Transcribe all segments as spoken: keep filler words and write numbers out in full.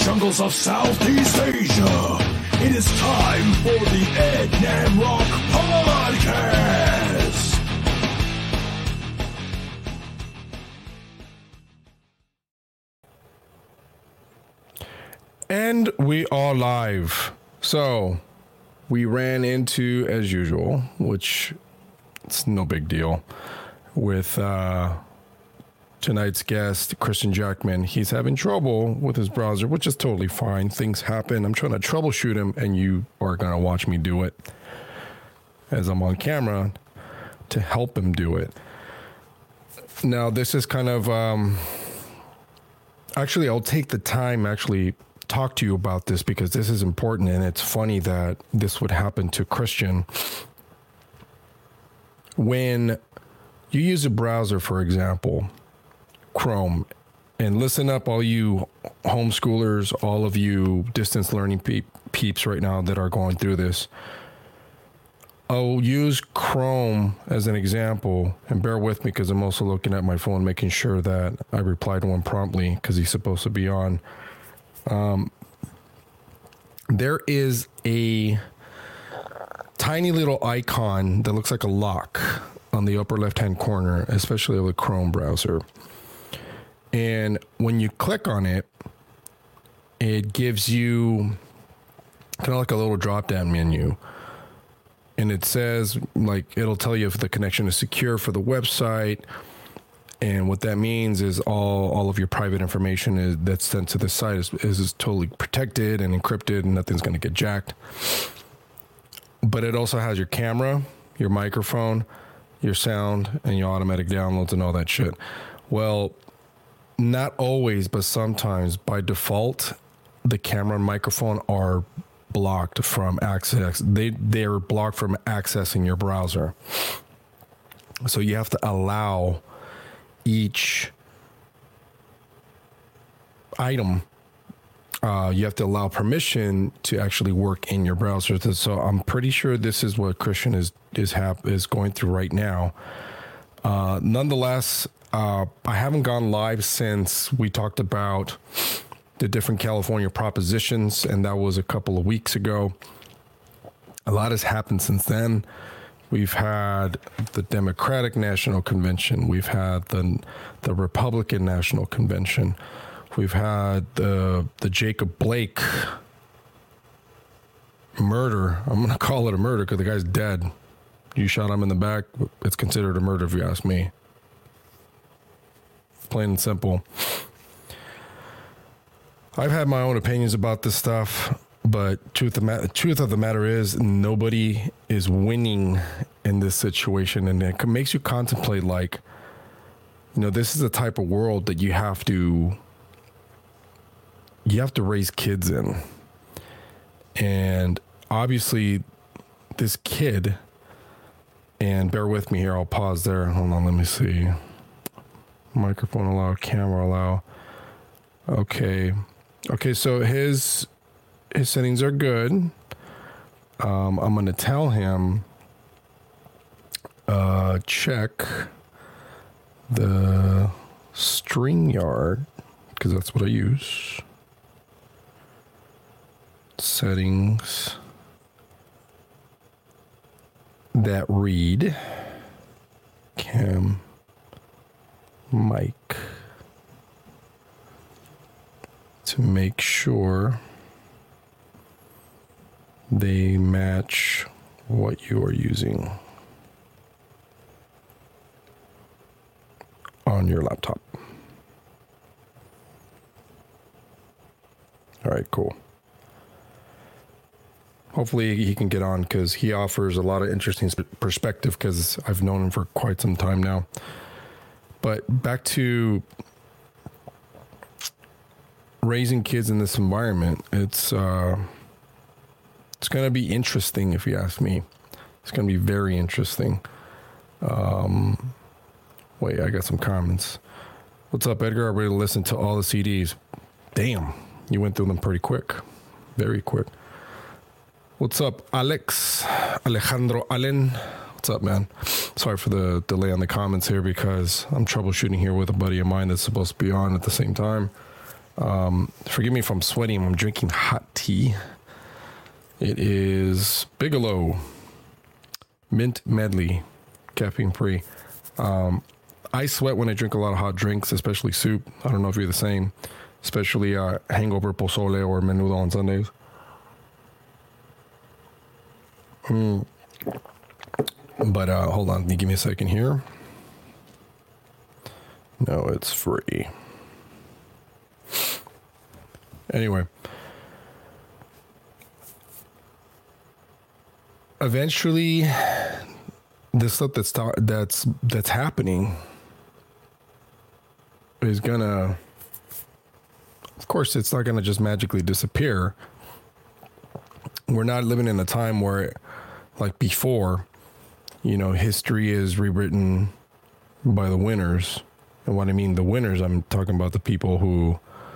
jungles of Southeast Asia, it is time for the Ed Namrock Podcast. And we are live. So we ran into, as usual, which it's no big deal, with uh, tonight's guest, Christian Jackman. He's having trouble with his browser, which is totally fine. Things happen. I'm trying to troubleshoot him, and you are going to watch me do it as I'm on camera to help him do it. Now, this is kind of... Um, actually, I'll take the time, actually... talk to you about this because this is important, and it's funny that this would happen to Christian. When you use a browser, for example, Chrome, and listen up, all you homeschoolers, all of you distance learning pe- peeps right now that are going through this, I'll use Chrome as an example, and bear with me because I'm also looking at my phone, making sure that I reply to him promptly because he's supposed to be on. Um, there is a tiny little icon that looks like a lock on the upper left-hand corner, especially of the Chrome browser. And when you click on it, it gives you kind of like a little drop-down menu. And it says, like, it'll tell you if the connection is secure for the website. And what that means is all, all of your private information is, that's sent to the site is, is, is totally protected and encrypted, and nothing's going to get jacked. But it also has your camera, your microphone, your sound, and your automatic downloads and all that shit. Well, not always, but sometimes by default, the camera and microphone are blocked from access. They, they're blocked from accessing your browser. So you have to allow each item, uh, you have to allow permission to actually work in your browser. So I'm pretty sure this is what Christian is is hap- is going through right now. Uh, nonetheless, uh, I haven't gone live since we talked about the different California propositions, and that was a couple of weeks ago. A lot has happened since then. We've had the Democratic National Convention. We've had the the Republican National Convention. We've had the the Jacob Blake murder. I'm going to call it a murder because the guy's dead. You shot him in the back. It's considered a murder if you ask me. Plain and simple. I've had my own opinions about this stuff. But truth of, ma- truth of the matter is, nobody is winning in this situation. And it makes you contemplate, like, you know, this is the type of world that you have to, you have to raise kids in. And obviously, this kid, and bear with me here, I'll pause there. Hold on, let me see. Microphone allow, camera allow. Okay. Okay, so his... His settings are good. Um, I'm going to tell him, uh, check the StreamYard, because that's what I use. Settings that read cam mic to make sure they match what you are using on your laptop. All right, cool. Hopefully he can get on because he offers a lot of interesting perspective because I've known him for quite some time now. But back to raising kids in this environment, it's... Uh, It's going to be interesting, if you ask me. It's going to be very interesting. Um, wait, I got some comments. What's up, Edgar? I'm ready to listen to all the C Ds. Damn, you went through them pretty quick. Very quick. What's up, Alex? Alejandro Allen. What's up, man? Sorry for the delay on the comments here because I'm troubleshooting here with a buddy of mine that's supposed to be on at the same time. Um, forgive me if I'm sweating. I'm drinking hot tea. It is Bigelow Mint Medley, caffeine free. Um, I sweat when I drink a lot of hot drinks, especially soup. I don't know if you're the same, especially uh, hangover pozole or menudo on Sundays. Mm. But uh, hold on, give me a second here. No, it's free. Anyway. Eventually, the stuff that's ta- that's that's happening is gonna, of course, it's not gonna just magically disappear. We're not living in a time where, like before, you know, history is rewritten by the winners. And what I mean, the winners, I'm talking about the people who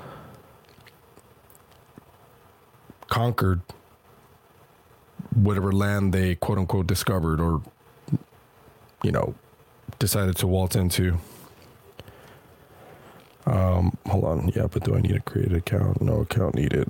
conquered whatever land they quote unquote discovered or, you know, decided to waltz into. Um, hold on. Yeah, but do I need to create an account? No account needed.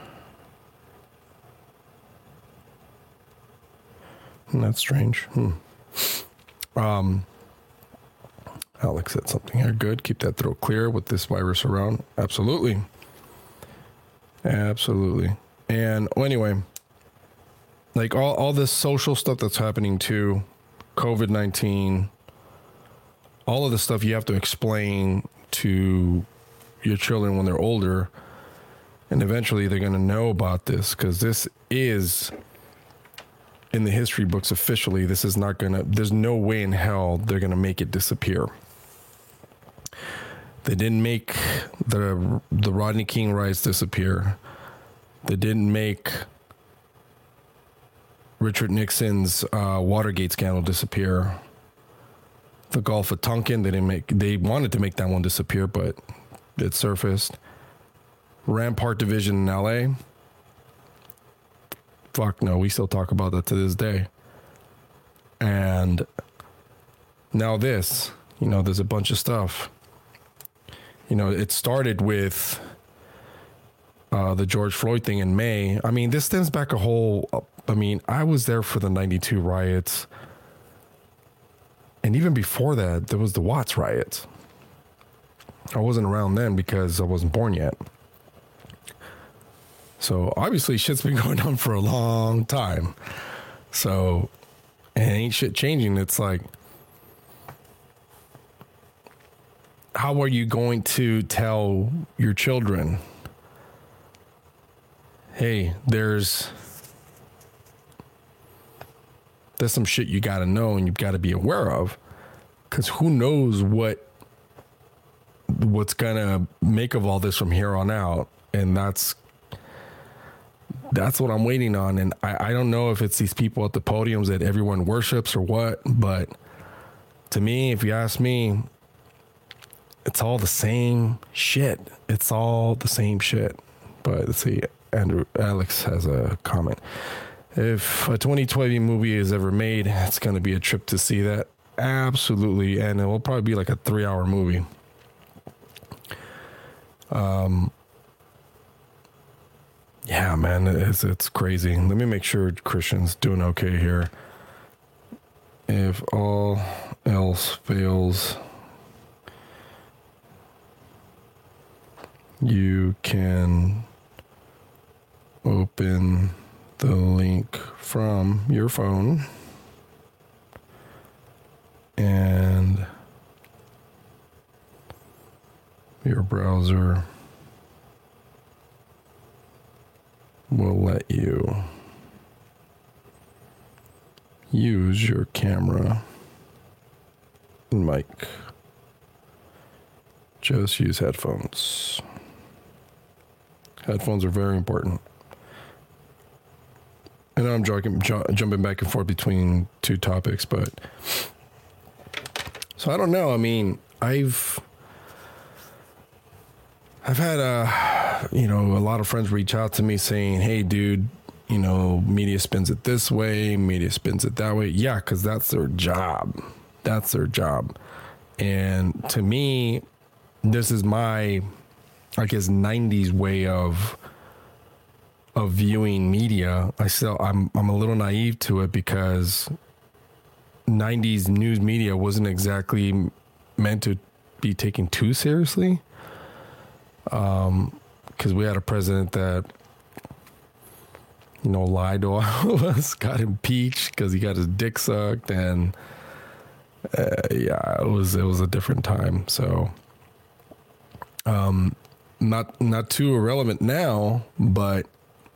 That's strange. Hmm. Um, Alex said something here. Good. Keep that throat clear with this virus around. Absolutely. Absolutely. And well, anyway, like all, all this social stuff that's happening too, COVID nineteen, all of the stuff you have to explain to your children when they're older. And eventually they're going to know about this because this is in the history books officially. This is not going to, there's no way in hell they're going to make it disappear. They didn't make the the Rodney King riots disappear. They didn't make Richard Nixon's uh, Watergate scandal disappear. The Gulf of Tonkin, they didn't make. They wanted to make that one disappear, but it surfaced. Rampart Division in L A. Fuck no, we still talk about that to this day. And now this, you know, there's a bunch of stuff. You know, it started with uh, the George Floyd thing in May. I mean, this stems back a whole, I mean, I was there for the ninety-two riots. And even before that, there was the Watts riots. I wasn't around then because I wasn't born yet. So obviously shit's been going on for a long time. So, and ain't shit changing. It's like, how are you going to tell your children, hey, there's there's some shit you got to know and you've got to be aware of, because who knows what what's gonna make of all this from here on out. And that's that's what I'm waiting on. And I, I don't know if it's these people at the podiums that everyone worships or what, but to me, if you ask me, it's all the same shit. It's all the same shit. But let's see, Andrew Alex has a comment. If a twenty twenty movie is ever made, it's going to be a trip to see that. Absolutely. And it will probably be like a three hour movie. Um, yeah, man, it's, it's crazy. Let me make sure Christian's doing okay here. If all else fails, you can open the link from your phone and your browser will let you use your camera and mic. Just use headphones. Headphones are very important. I know I'm joking, ju- jumping back and forth between two topics, but so I don't know. I mean, I've I've had uh you know a lot of friends reach out to me saying, "Hey, dude, you know, media spins it this way, media spins it that way." Yeah, because that's their job. That's their job. And to me, this is my I guess, nineties way of of viewing media. I still I'm I'm a little naive to it because nineties news media wasn't exactly meant to be taken too seriously. Um, because we had a president that, you know, lied to all of us, got impeached because he got his dick sucked, and uh, yeah, it was it was a different time. So, um, not not too irrelevant now, but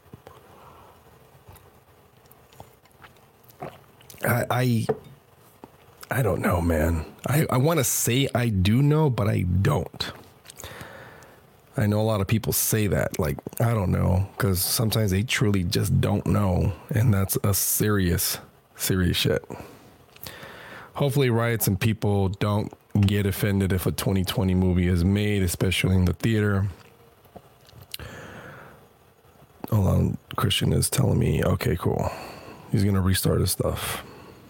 I I, I don't know, man. I, I want to say I do know, but I don't. I know a lot of people say that, like, I don't know, because sometimes they truly just don't know, and that's a serious, serious shit. Hopefully riots and people don't get offended if a twenty twenty movie is made, especially in the theater. Hold on, Christian is telling me, okay, cool. He's going to restart his stuff.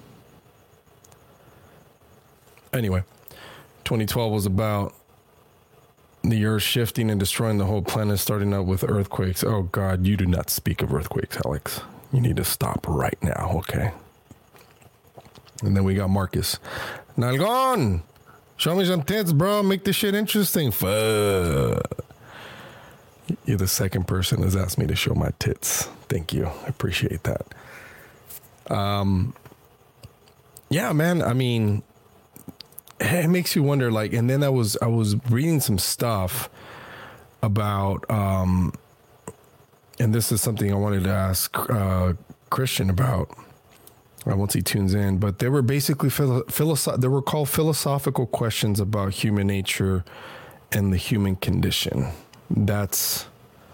Anyway, twenty twelve was about the earth shifting and destroying the whole planet, starting out with earthquakes. Oh, God, you do not speak of earthquakes, Alex. You need to stop right now, okay? And then we got Marcus. Nalgon! Show me some tits, bro. Make this shit interesting. Fuck. You're the second person that's asked me to show my tits. Thank you. I appreciate that. Um, yeah, man. I mean, it makes you wonder, like, and then I was I was reading some stuff about um and this is something I wanted to ask uh Christian about uh, once he tunes in, but they were basically philo- philosoph- they were called philosophical questions about human nature and the human condition. That's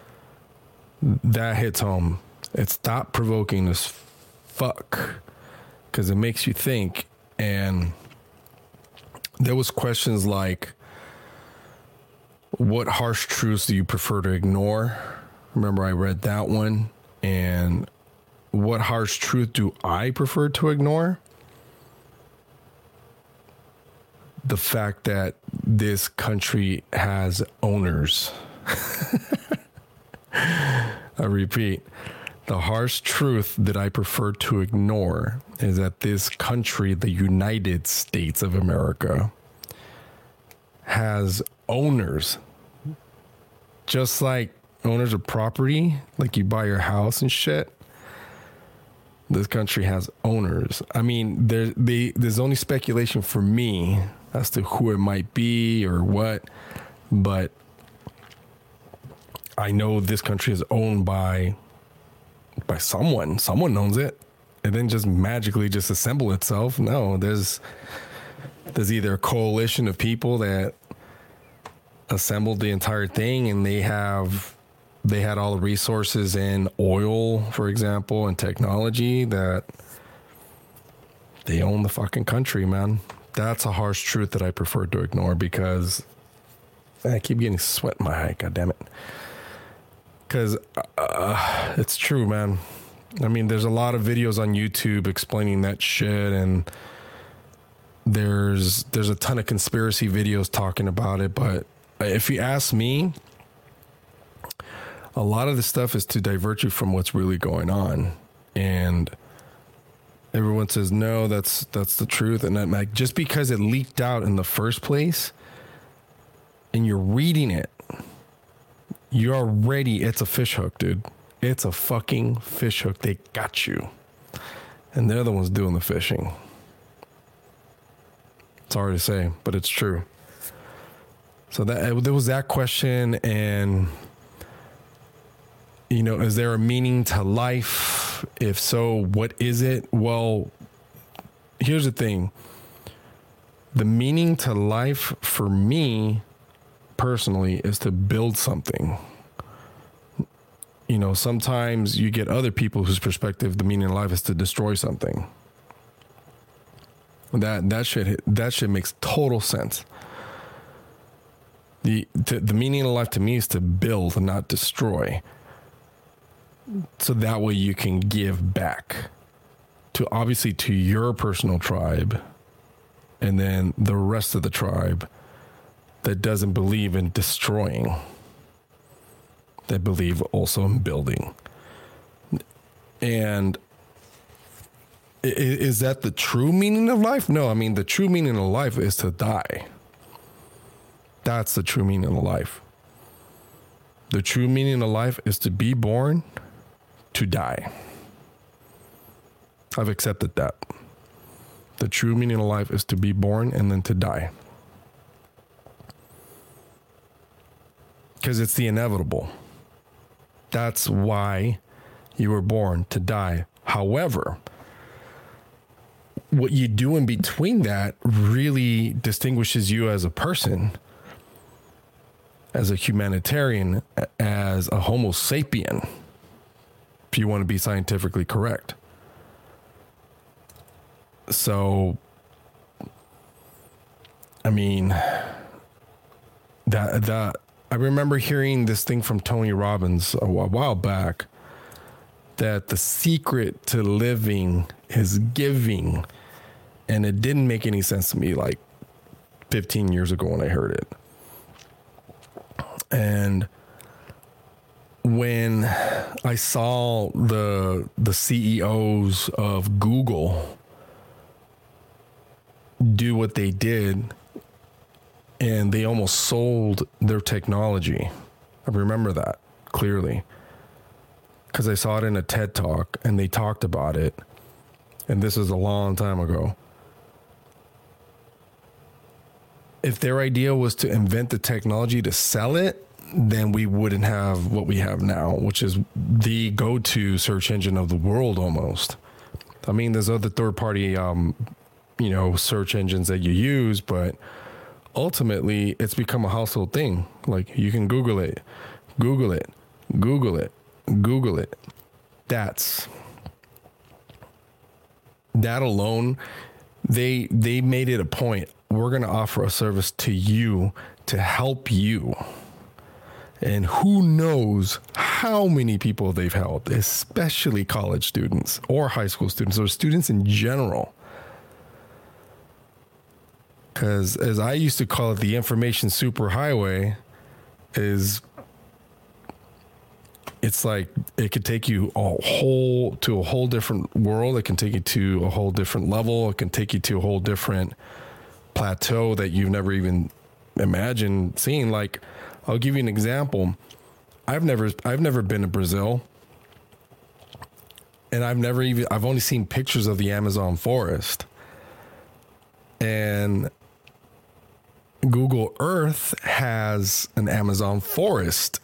that hits home. It's thought provoking as fuck because it makes you think. And there was questions like, what harsh truths do you prefer to ignore? Remember, I read that one. And what harsh truth do I prefer to ignore? The fact that this country has owners. I repeat, the harsh truth that I prefer to ignore is that this country, the United States of America, has owners. Just like owners of property, like you buy your house and shit. This country has owners. I mean, there, they, there's only speculation for me as to who it might be or what, but I know this country is owned by by someone. Someone owns it. It didn't just magically just assemble itself. No, there's there's either a coalition of people that assembled the entire thing, and they have they had all the resources in oil, for example, and technology, that they own the fucking country, man. That's a harsh truth that I prefer to ignore because I keep getting sweat in my eye. God damn it. Because uh, it's true, man. I mean, there's a lot of videos on YouTube explaining that shit, and there's there's a ton of conspiracy videos talking about it. But if you ask me, a lot of the stuff is to divert you from what's really going on. And everyone says, no, that's that's the truth. And that, like, just because it leaked out in the first place and you're reading it, you're already, it's a fish hook, dude. It's a fucking fish hook. They got you. And they're the ones doing the fishing. It's hard to say, but it's true. So that there was that question. And, you know, is there a meaning to life? If so, what is it? Well, here's the thing. The meaning to life for me personally is to build something. You know, sometimes you get other people whose perspective, the meaning of life is to destroy something. That that shit that shit makes total sense. The to, the meaning of life to me is to build and not destroy. So that way you can give back to, obviously, to your personal tribe, and then the rest of the tribe that doesn't believe in destroying. that believe also in building. And is that the true meaning of life? No, I mean, the true meaning of life is to die. That's the true meaning of life. The true meaning of life is to be born, to die. I've accepted that. The true meaning of life is to be born and then to die. Because it's the inevitable. That's why you were born, to die. However, what you do in between that really distinguishes you as a person, as a humanitarian, as a Homo sapien, if you want to be scientifically correct. So, I mean, that, that, I remember hearing this thing from Tony Robbins a while back, that the secret to living is giving. And it didn't make any sense to me like fifteen years ago when I heard it. And when I saw the the C E Os of Google do what they did, and they almost sold their technology. I remember that clearly because I saw it in a TED Talk and they talked about it. And this is a long time ago. If their idea was to invent the technology to sell it, then we wouldn't have what we have now, which is the go-to search engine of the world almost. I mean, there's other third-party, um, you know, search engines that you use, but ultimately it's become a household thing. Like you can Google it, Google it, Google it, Google it. That's that alone. They they made it a point. We're going to offer a service to you to help you. And who knows how many people they've helped, especially college students or high school students or students in general. Because as I used to call it, the information superhighway is, it's like it could take you a whole to a whole different world. It can take you to a whole different level. It can take you to a whole different plateau that you've never even imagined seeing. Like, I'll give you an example. I've never I've never been to Brazil. And I've never even I've only seen pictures of the Amazon forest. And Google Earth has an Amazon forest.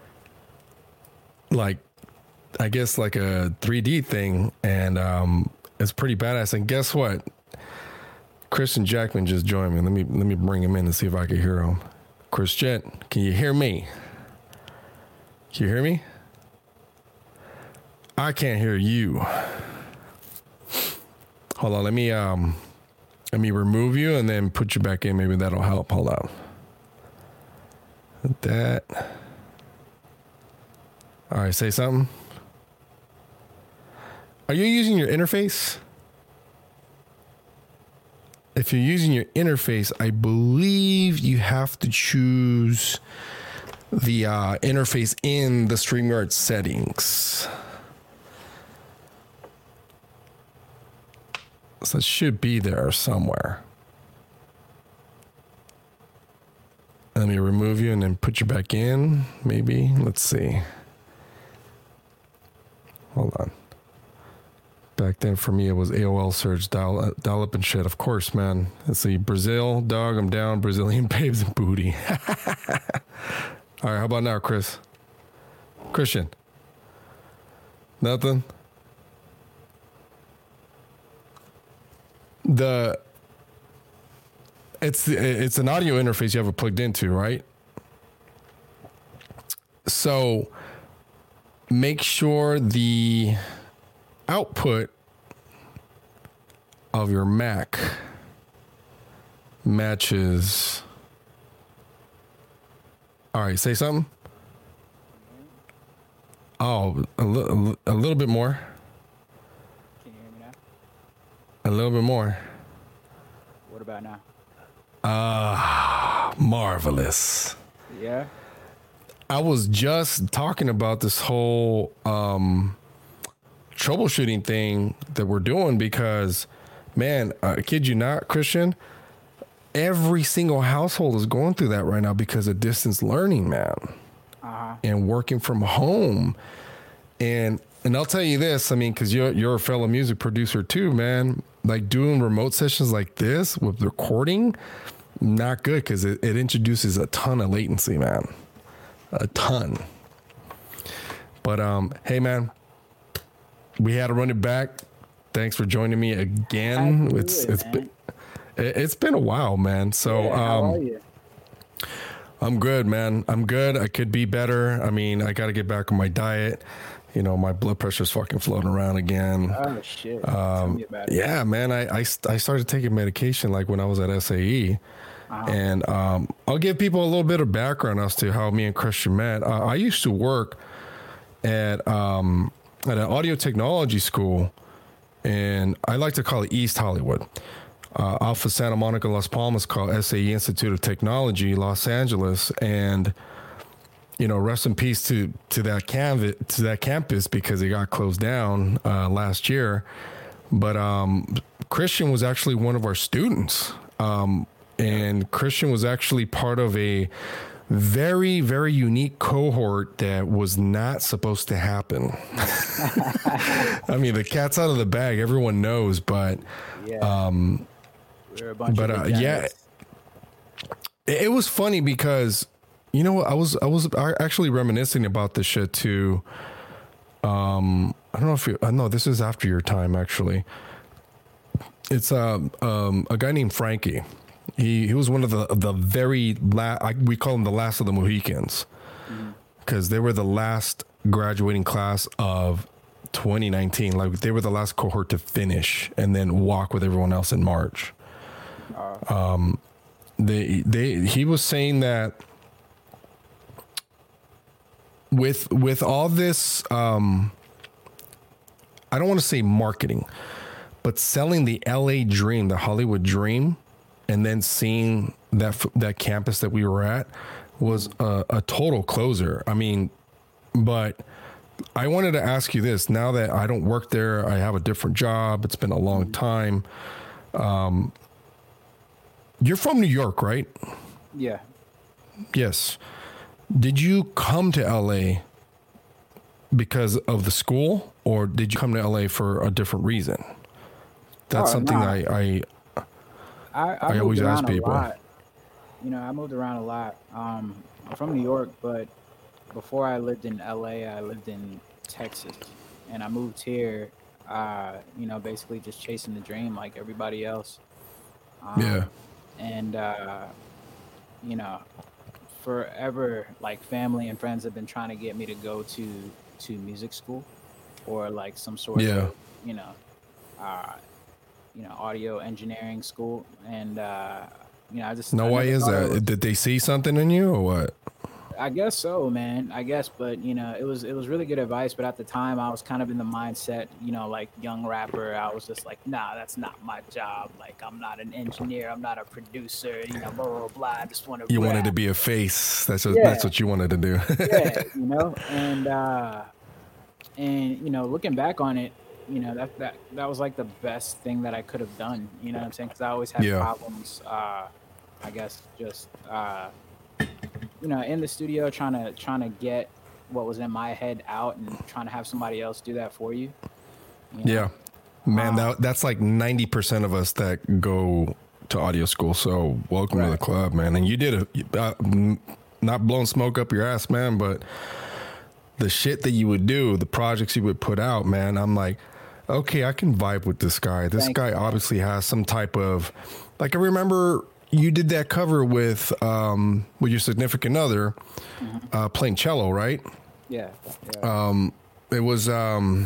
Like, I guess like a three D thing. And um, it's pretty badass. And guess what? Christian Jackman just joined me. Let me let me bring him in and see if I can hear him. Christian, can you hear me? Can you hear me? I can't hear you. Hold on, let me um let me remove you and then put you back in. Maybe that'll help. Hold on. That. All right, say something. Are you using your interface? If you're using your interface, I believe you have to choose the uh, interface in the StreamYard settings. So it should be there somewhere. Let me remove you and then put you back in, maybe. Let's see. Hold on. Back then for me, it was A O L search, dial, dial up and shit. Of course, man. Let's see. Brazil, dog, I'm down. Brazilian babes and booty. All right, how about now, Chris? Christian? Nothing? The... It's it's an audio interface you have it plugged into, right? So make sure the output of your Mac matches. All right, say something. Oh, a, li- a little bit more. Can you hear me A now? little bit more. What about now? Ah, uh, marvelous. Yeah. I was just talking about this whole um, troubleshooting thing that we're doing because, man, I kid you not, Christian, every single household is going through that right now because of distance learning, man, uh-huh. and working from home. And and I'll tell you this, I mean, because you're you're a fellow music producer too, man. Like doing remote sessions like this with recording, not good because it, it introduces a ton of latency, man. A ton. But um, hey, man, we had to run it back. Thanks for joining me again. It's it, it's been, it's been a while, man. So yeah, how um, are you? I'm good, man. I'm good. I could be better. I mean, I got to get back on my diet. You know, my blood pressure's fucking floating around again. Oh shit! Um, Tell me about it. Yeah, man. I, I I started taking medication like when I was at S A E. Uh-huh. And um, I'll give people a little bit of background as to how me and Christian met. Uh, I used to work at um, at an audio technology school, and I like to call it East Hollywood. Uh, off of Santa Monica, Las Palmas, called S A E Institute of Technology, Los Angeles. And, you know, rest in peace to to that canvas, to that campus because it got closed down uh, last year. But um, Christian was actually one of our students. Um And Christian was actually part of a very, very unique cohort that was not supposed to happen. I mean, the cat's out of the bag. Everyone knows, but yeah, um, we're a bunch but of uh, yeah, it, it was funny because you know I was I was actually reminiscing about this shit too. Um, I don't know if you. I know this is after your time actually. It's um, um, a guy named Frankie. He he was one of the the very last, we call him the last of the Mohicans, because mm-hmm. they were the last graduating class of twenty nineteen. Like they were the last cohort to finish and then walk with everyone else in March. Uh, um, they they he was saying that with with all this, um, I don't want to say marketing, but selling the L A dream, the Hollywood dream. And then seeing that that campus that we were at was a, a total closer. I mean, but I wanted to ask you this. Now that I don't work there, I have a different job. It's been a long time. Um, you're from New York, right? Yeah. Yes. Did you come to L A because of the school, or did you come to L A for a different reason? That's oh, something nah. I... I I, I, I always ask people. You know, I moved around a lot. Um, I'm from New York, but before I lived in L A, I lived in Texas, and I moved here. Uh, you know, basically just chasing the dream like everybody else. Um, yeah. And uh, you know, forever, like family and friends have been trying to get me to go to to music school, or like some sort yeah. of, you know. Uh, you know, audio engineering school. And, uh, you know, I just... No, I why is that? was, Did they see something in you or what? I guess so, man. I guess, but, you know, it was it was really good advice. But at the time, I was kind of in the mindset, you know, like young rapper. I was just like, nah, that's not my job. Like, I'm not an engineer. I'm not a producer. You know, blah, blah, blah. I just want to You rap. wanted to be a face. That's what, yeah. that's what you wanted to do. yeah, you know, and, uh, and, you know, looking back on it, you know, that, that that was like the best thing that I could have done, you know what I'm saying? Because I always had yeah. problems, uh, I guess, just, uh, you know, in the studio trying to trying to get what was in my head out and trying to have somebody else do that for you. you know? Yeah. Man, um, that, that's like ninety percent of us that go to audio school. So welcome right. to the club, man. And you did it, uh, not blowing smoke up your ass, man, but the shit that you would do, the projects you would put out, man, I'm like, okay, I can vibe with this guy. This Thank guy you. obviously has some type of, like, I remember you did that cover with um, with your significant other mm-hmm. uh, playing cello, right? Yeah. yeah. Um, it was, um,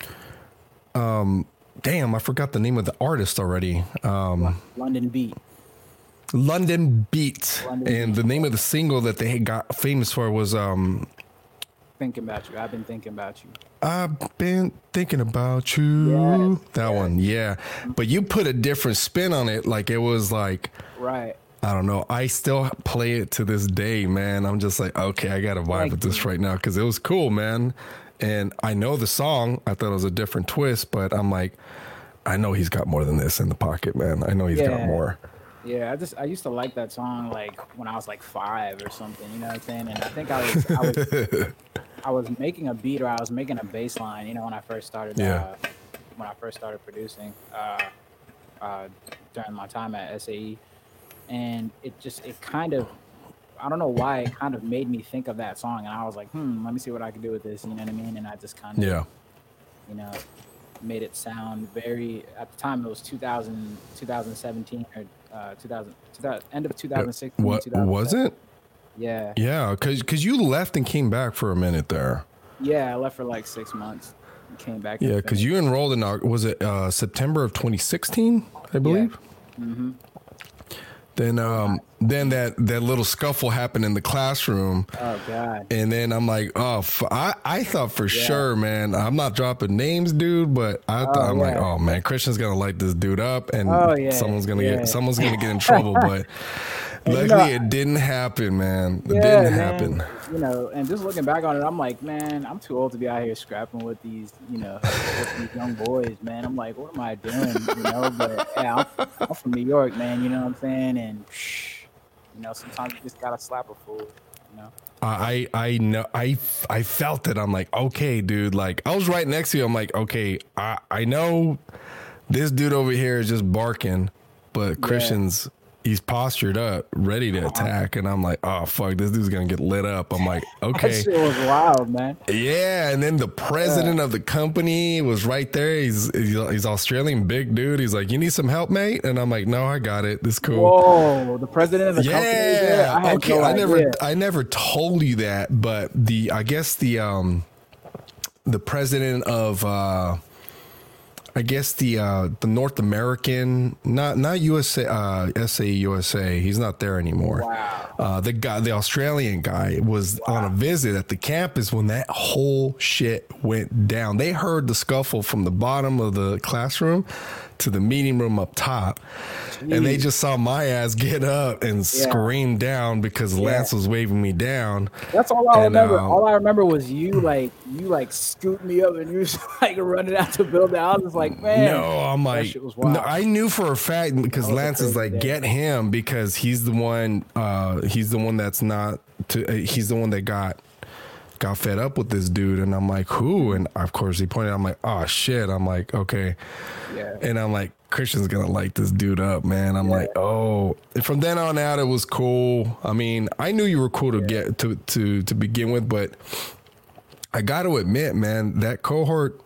um, damn, I forgot the name of the artist already. Um, London Beat. London Beat. London and Beat. The name of the single that they got famous for was... Um, Thinking about you. I've been thinking about you. I've been thinking about you. Yes, that yes. one, yeah. But you put a different spin on it. Like it was like, right. I don't know. I still play it to this day, man. I'm just like, okay, I got to vibe with this right now because it was cool, man. And I know the song. I thought it was a different twist, but I'm like, I know he's got more than this in the pocket, man. I know he's yeah. got more. Yeah, I just I used to like that song like when I was like five or something. You know what I'm saying? And I think I was I was I was making a beat or I was making a bass line. You know, when I first started. Yeah. Uh, when I first started producing uh, uh, during my time at S A E. And it just, it kind of, I don't know why, it kind of made me think of that song. And I was like, hmm, let me see what I can do with this. You know what I mean? And I just kind of, yeah. you know, made it sound very, at the time it was two thousand, twenty seventeen or uh, two thousand, two thousand, end of two thousand sixteen. What was it? Yeah. Yeah. Cause, cause you left and came back for a minute there. Yeah. I left for like six months. Came back. Yeah, because you enrolled in was it uh, September of twenty sixteen, I believe. Yeah. Mm-hmm. Then, um, then that, that little scuffle happened in the classroom. Oh God! And then I'm like, oh, f- I I thought for yeah. sure, man. I'm not dropping names, dude, but I thought oh, I'm yeah. like, oh man, Christian's gonna light this dude up, and oh, yeah. someone's gonna yeah. get someone's gonna get in trouble, but. Luckily, you know, it didn't happen, man. It yeah, didn't man. happen. You know, and just looking back on it, I'm like, man, I'm too old to be out here scrapping with these, you know, with these young boys, man. I'm like, what am I doing? You know, but yeah, I'm, I'm from New York, man. You know what I'm saying? And you know, sometimes you just gotta slap a fool. You know. I I know I I felt it. I'm like, okay, dude. Like I was right next to you. I'm like, okay, I I know this dude over here is just barking, but Christian's. Yeah. He's postured up, ready to attack, and I'm like, "Oh fuck, this dude's gonna get lit up." I'm like, "Okay." That shit was wild, man. Yeah, and then the president yeah. of the company was right there. He's he's Australian, big dude. He's like, "You need some help, mate?" And I'm like, "No, I got it. This is cool." Whoa, the president of the yeah. company. Yeah, I okay. no I idea. never I never told you that, but the I guess the um the president of. uh I guess the uh, the North American, not not U S A, uh, S A E U S A. He's not there anymore. Wow. Uh, the guy, the Australian guy, was wow. on a visit at the campus when that whole shit went down. They heard the scuffle from the bottom of the classroom to the meeting room up top. Jeez. And they just saw my ass get up and yeah. scream down because yeah. Lance was waving me down. That's all I and, remember. Um, all I remember was you like you like scooped me up and you was like running out the building. I was like, man. No, I'm like, no, I knew for a fact because Lance is like, day. get him because he's the one. Uh, he's the one that's not. To, uh, he's the one that got. got fed up with this dude, and I'm like, who? And of course he pointed out, I'm like, oh shit. I'm like, okay. Yeah. And I'm like, Christian's gonna light this dude up, man. I'm yeah. like, oh. And from then on out, it was cool. I mean, I knew you were cool to yeah. get to to to begin with, but I got to admit, man, that cohort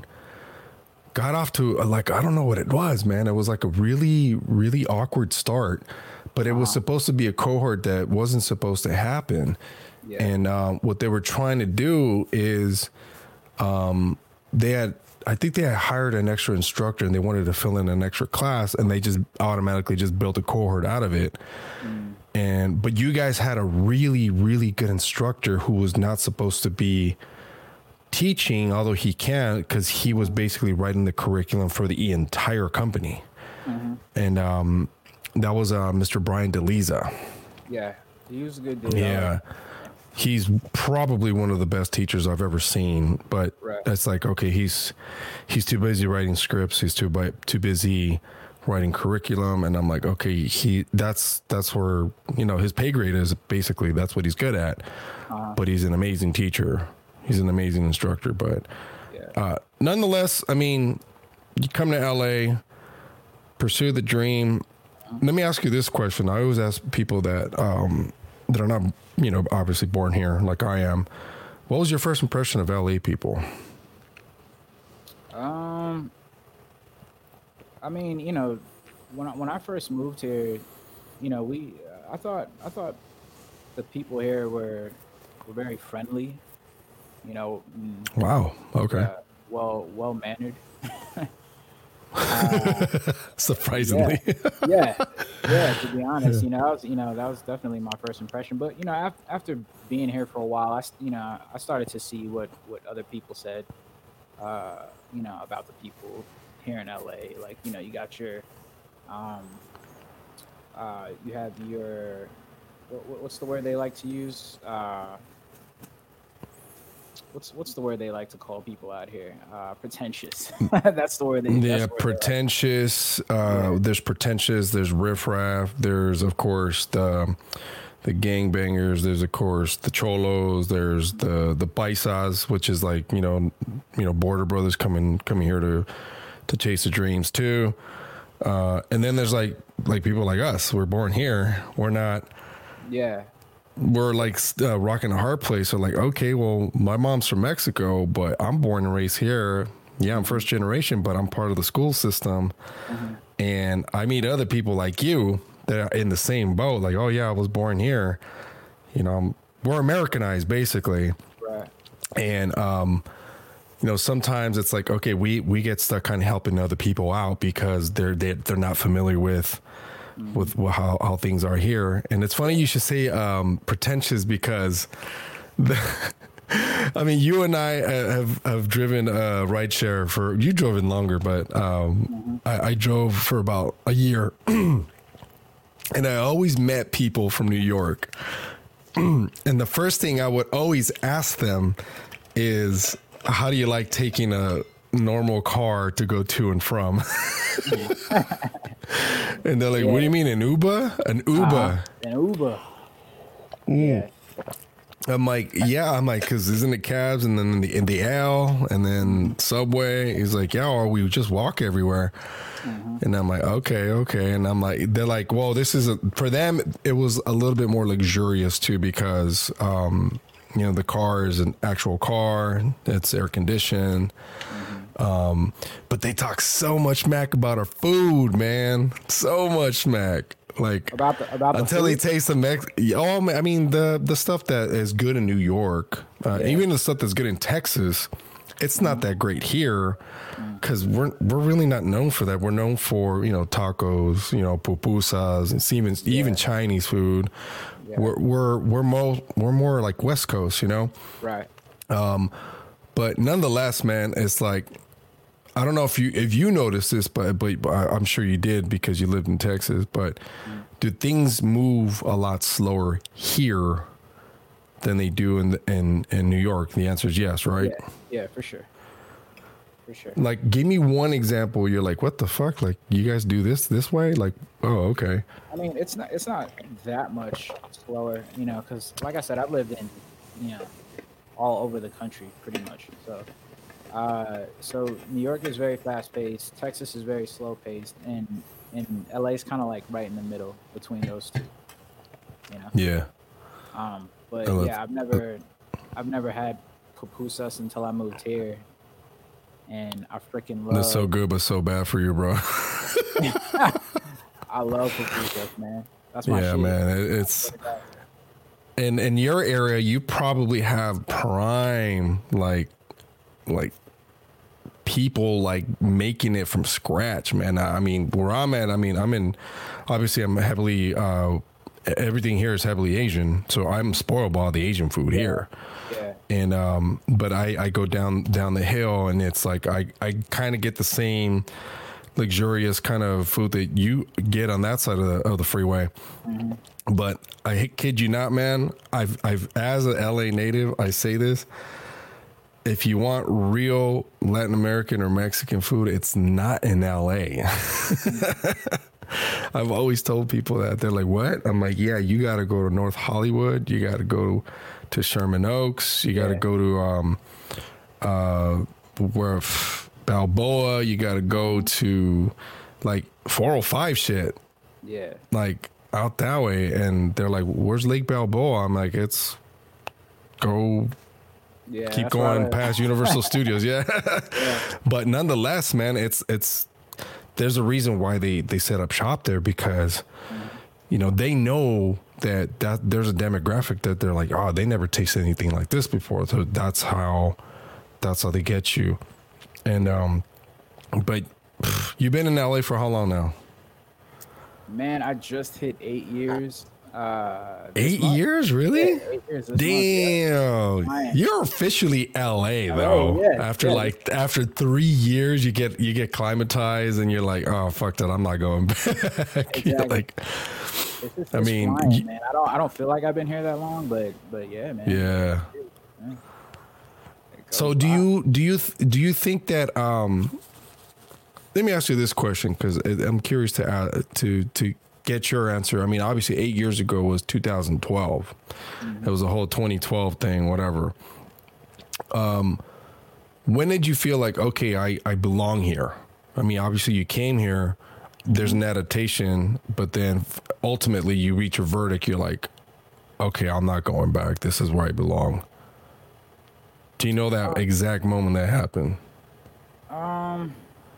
got off to like, I don't know what it was, man. It was like a really, really awkward start, but it was supposed to be a cohort that wasn't supposed to happen. Yeah. And um, what they were trying to do is um, they had, I think they had hired an extra instructor and they wanted to fill in an extra class, and they just automatically just built a cohort out of it. Mm. And but you guys had a really, really good instructor who was not supposed to be teaching, although he can, because he was basically writing the curriculum for the entire company. Mm-hmm. And um, that was uh, Mister Brian DeLisa. Yeah, he was a good dude. Yeah. He's probably one of the best teachers I've ever seen, but right. It's like, okay, he's he's too busy writing scripts. He's too too busy writing curriculum, and I'm like, okay, he that's that's where, you know, his pay grade is basically that's what he's good at. Uh-huh. But he's an amazing teacher. He's an amazing instructor. But yeah. uh, nonetheless, I mean, you come to L A, pursue the dream. Uh-huh. Let me ask you this question. I always ask people that um, that are not, you know, obviously born here like I am. What was your first impression of L A people? Um, I mean, you know, when I, when I first moved here, you know, we, I thought, I thought the people here were, were very friendly, you know. Wow. Okay. Uh, well, well mannered. Uh, Surprisingly, yeah, yeah, yeah. To be honest, you know, that was, you know, that was definitely my first impression. But you know, after, after being here for a while, I, you know, I started to see what, what other people said, uh, you know, about the people here in L A. Like, you know, you got your, um, Uh, you have your what, what's the word they like to use? Uh, what's what's the word they like to call people out here? Uh, pretentious. That's the word. They, yeah, that's the word pretentious. Like. Uh, yeah. There's pretentious. There's riffraff. There's of course the the gangbangers. There's of course the cholos. There's the the paisas, which is like you know you know border brothers coming coming here to to chase the dreams too. Uh, and then there's like like people like us. We're born here. We're not. Yeah. We're like uh, rocking a hard place. So like, okay, well, my mom's from Mexico, but I'm born and raised here. Yeah, I'm first generation, but I'm part of the school system. Mm-hmm. And I meet other people like you that are in the same boat. Like, oh yeah, I was born here. You know, we're Americanized basically. Right. And, um, you know, sometimes it's like, okay, we, we get stuck kind of helping other people out because they're, they're, they're not familiar with, with how, how things are here. And it's funny you should say um, pretentious because the, I mean, you and I have, have driven a rideshare for, you drove in longer, but um, mm-hmm. I, I drove for about a year. And I always met people from New York. And the first thing I would always ask them is, how do you like taking a normal car to go to and from? And they're like, yeah. What do you mean, an Uber? An Uber. Uh, an Uber. Mm. Yeah. I'm like, yeah. I'm like, because isn't it cabs and then in the, in the L and then subway? He's like, yeah, or we just walk everywhere. Mm-hmm. And I'm like, okay, okay. And I'm like, they're like, well, this is a, for them, it was a little bit more luxurious too because, um, you know, the car is an actual car. It's air conditioned. Um, but they talk so much smack about our food, man. So much smack. Like about the, about the until food? They taste the Mex. Oh, I mean the the stuff that is good in New York, uh, yeah. Even the stuff that's good in Texas, it's mm-hmm. not that great here because we're we're really not known for that. We're known for you know tacos, you know pupusas, and even yeah. even Chinese food. Yeah. We're we're we're more we're more like West Coast, you know. Right. Um, but nonetheless, man, it's like. I don't know if you if you noticed this, but but I'm sure you did because you lived in Texas. But mm. do things move a lot slower here than they do in in in New York? The answer is yes, right? Yeah, yeah, for sure, for sure. Like, give me one example. You're like, what the fuck? Like, you guys do this this way? Like, oh, okay. I mean, it's not it's not that much slower, you know, because like I said, I've lived in you know all over the country pretty much, so. Uh, so New York is very fast paced. Texas is very slow paced, and and L A is kind of like right in the middle between those two. You know. Yeah. Um, but yeah, I've never, I've never had pupusas until I moved here, and I freaking love. That's so good, but so bad for you, bro. I love pupusas, man. That's my yeah, shit. man. It, it's. In in your area, you probably have prime like. like people like making it from scratch, man. I mean, where I'm at, I mean, I'm in, obviously I'm heavily, uh, everything here is heavily Asian. So I'm spoiled by all the Asian food yeah. here. Yeah. And, um, but I, I go down, down the hill and it's like, I, I kind of get the same luxurious kind of food that you get on that side of the, of the freeway. Mm-hmm. But I kid you not, man, I've, I've, as an L A native, I say this, if you want real Latin American or Mexican food, it's not in L A. I've always told people that. They're like, what? I'm like, yeah, you got to go to North Hollywood. You got to go to Sherman Oaks. You got to yeah. go to um, uh, where Balboa. You got to go to like four oh five shit. Yeah. Like out that way. And they're like, where's Lake Balboa? I'm like, it's go... Yeah, keep going right. past Universal Studios. Yeah. yeah. But nonetheless, man, it's, it's, there's a reason why they, they set up shop there because, mm-hmm. you know, they know that, that there's a demographic that they're like, oh, they never tasted anything like this before. So that's how, that's how they get you. And, um, but pff, you've been in L A for how long now? Man, I just hit eight years. Uh, eight month. years, really? Yeah, eight years Damn, month, yeah. You're officially L A though. Oh, yeah, after yeah. like after three years, you get you get climatized, and you're like, oh fuck that, I'm not going back. Exactly. like, It's just, I it's mean, flying, y- man. I don't I don't feel like I've been here that long, but but yeah, man. yeah. Yeah. So do you do you do you think that? Um, let me ask you this question because I'm curious to uh, to to get your answer. I mean, obviously, eight years ago was two thousand twelve. Mm-hmm. It was a whole twenty twelve thing, whatever. Um, when did you feel like, okay, I I belong here? I mean, obviously, you came here. There's an adaptation, but then ultimately you reach a verdict. You're like, okay, I'm not going back. This is where I belong. Do you know that exact moment that happened? Um,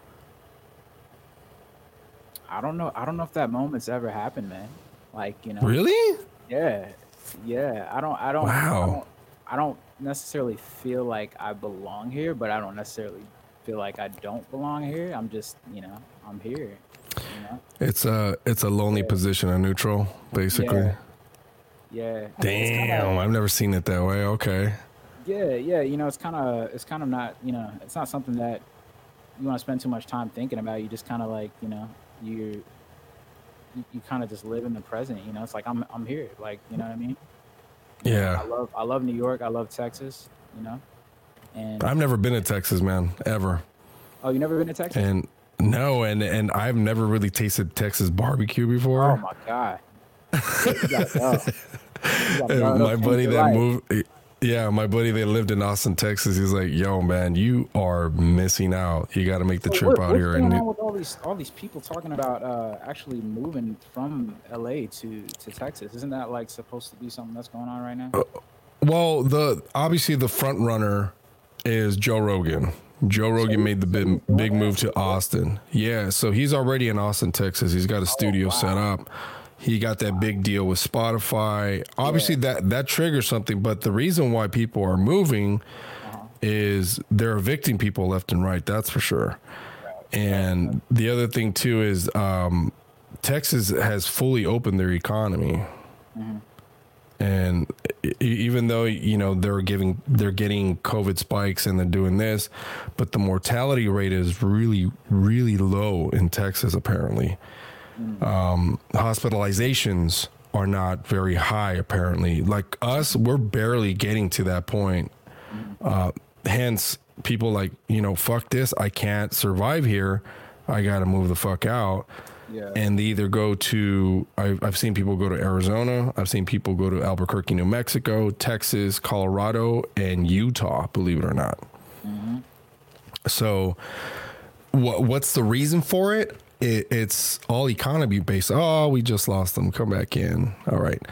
I don't know. I don't know if that moment's ever happened, man. Like, you know. Really? Yeah, yeah. I don't. I don't. Wow. I don't, I don't necessarily feel like I belong here, but I don't necessarily feel like I don't belong here. I'm just, you know, I'm here. You know? It's a it's a lonely yeah. position, a neutral, basically. Yeah. yeah. Damn, kinda, I've never seen it that way. Okay. Yeah, yeah. You know, it's kind of it's kind of not. You know, it's not something that you want to spend too much time thinking about. You just kind of like, you know, you you, you kind of just live in the present. You know, it's like I'm I'm here. Like, you know what I mean? Yeah. I love I love New York. I love Texas. You know. And I've never been to Texas, man, ever. Oh, you never been to Texas? And no, and and I've never really tasted Texas barbecue before. Oh my god! You gotta go. You gotta go. My buddy that moved, yeah, my buddy that lived in Austin, Texas, he's like, "Yo, man, you are missing out. You got to make the so trip what, out what's here." What's and going on with all these all these people talking about uh, actually moving from L A to to Texas? Isn't that like supposed to be something that's going on right now? Uh, well, the obviously the front runner is Joe Rogan. Joe Rogan so, made the big, big move to Austin. Yeah, so he's already in Austin, Texas. He's got a studio oh, wow. set up. He got that big deal with Spotify. Obviously, yeah. that, that triggers something. But the reason why people are moving uh-huh. is they're evicting people left and right. That's for sure. And the other thing, too, is um, Texas has fully opened their economy. Mm-hmm. And even though, you know, they're giving, they're getting COVID spikes and they're doing this, but the mortality rate is really, really low in Texas, apparently. Mm. Um, hospitalizations are not very high, apparently. Like us, we're barely getting to that point. Mm. Uh, hence, people like, you know, fuck this. I can't survive here. I got to move the fuck out. Yeah. And they either go to, I've, I've seen people go to Arizona. I've seen people go to Albuquerque, New Mexico, Texas, Colorado, and Utah, believe it or not. Mm-hmm. So what, what's the reason for it? it? It's all economy based. Oh, we just lost them. Come back in. All right.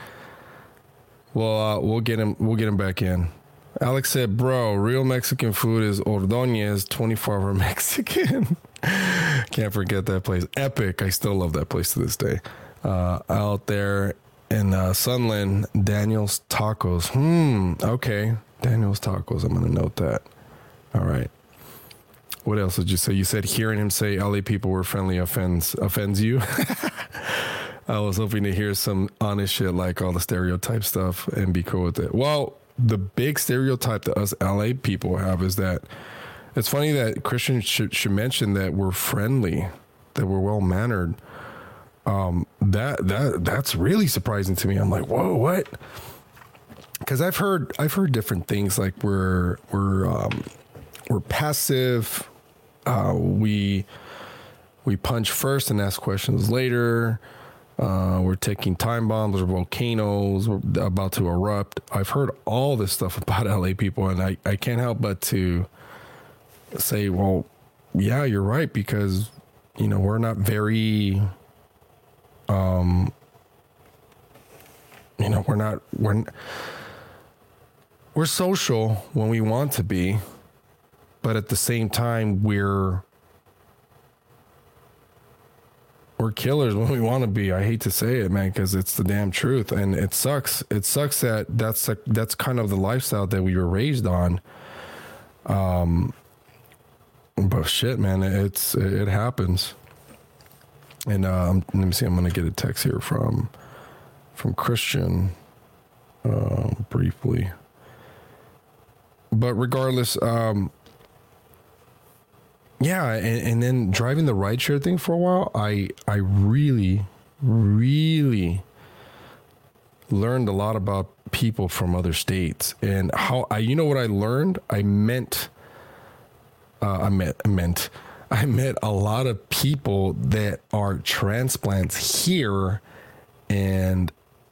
Well, uh, we'll get him. We'll get him back in. Alex said, bro, real Mexican food is Ordóñez, twenty-four hour Mexican. Can't forget that place. Epic. I still love that place to this day. Uh, out there in uh, Sunland, Daniel's Tacos. Hmm. Okay. Daniel's Tacos. I'm going to note that. All right. What else did you say? You said hearing him say L A people were friendly offends offends you. I was hoping to hear some honest shit like all the stereotype stuff and be cool with it. Well, the big stereotype that us L A people have is that it's funny that Christians should, should mention that we're friendly, that we're well mannered. Um, that that that's really surprising to me. I'm like, whoa, what? Because I've heard I've heard different things like we're we're um, we're passive. Uh, we we punch first and ask questions later. Uh, we're taking time bombs or volcanoes. We're about to erupt. I've heard all this stuff about L A people, and I, I can't help but to say, well, yeah, you're right, because, you know, we're not very, um, you know, we're not, we're, we're social when we want to be, but at the same time, we're, we're killers when we want to be. I hate to say it, man, because it's the damn truth, and it sucks. It sucks that that's a, that's kind of the lifestyle that we were raised on. Um, but shit, man, it's it happens. And um, let me see. I'm gonna get a text here from from Christian uh, briefly. But regardless, um, yeah, and, and then driving the rideshare thing for a while, I I really, really learned a lot about people from other states, and how I, you know what I learned? I meant, uh, I met, I meant, I met a lot of people that are transplants here, and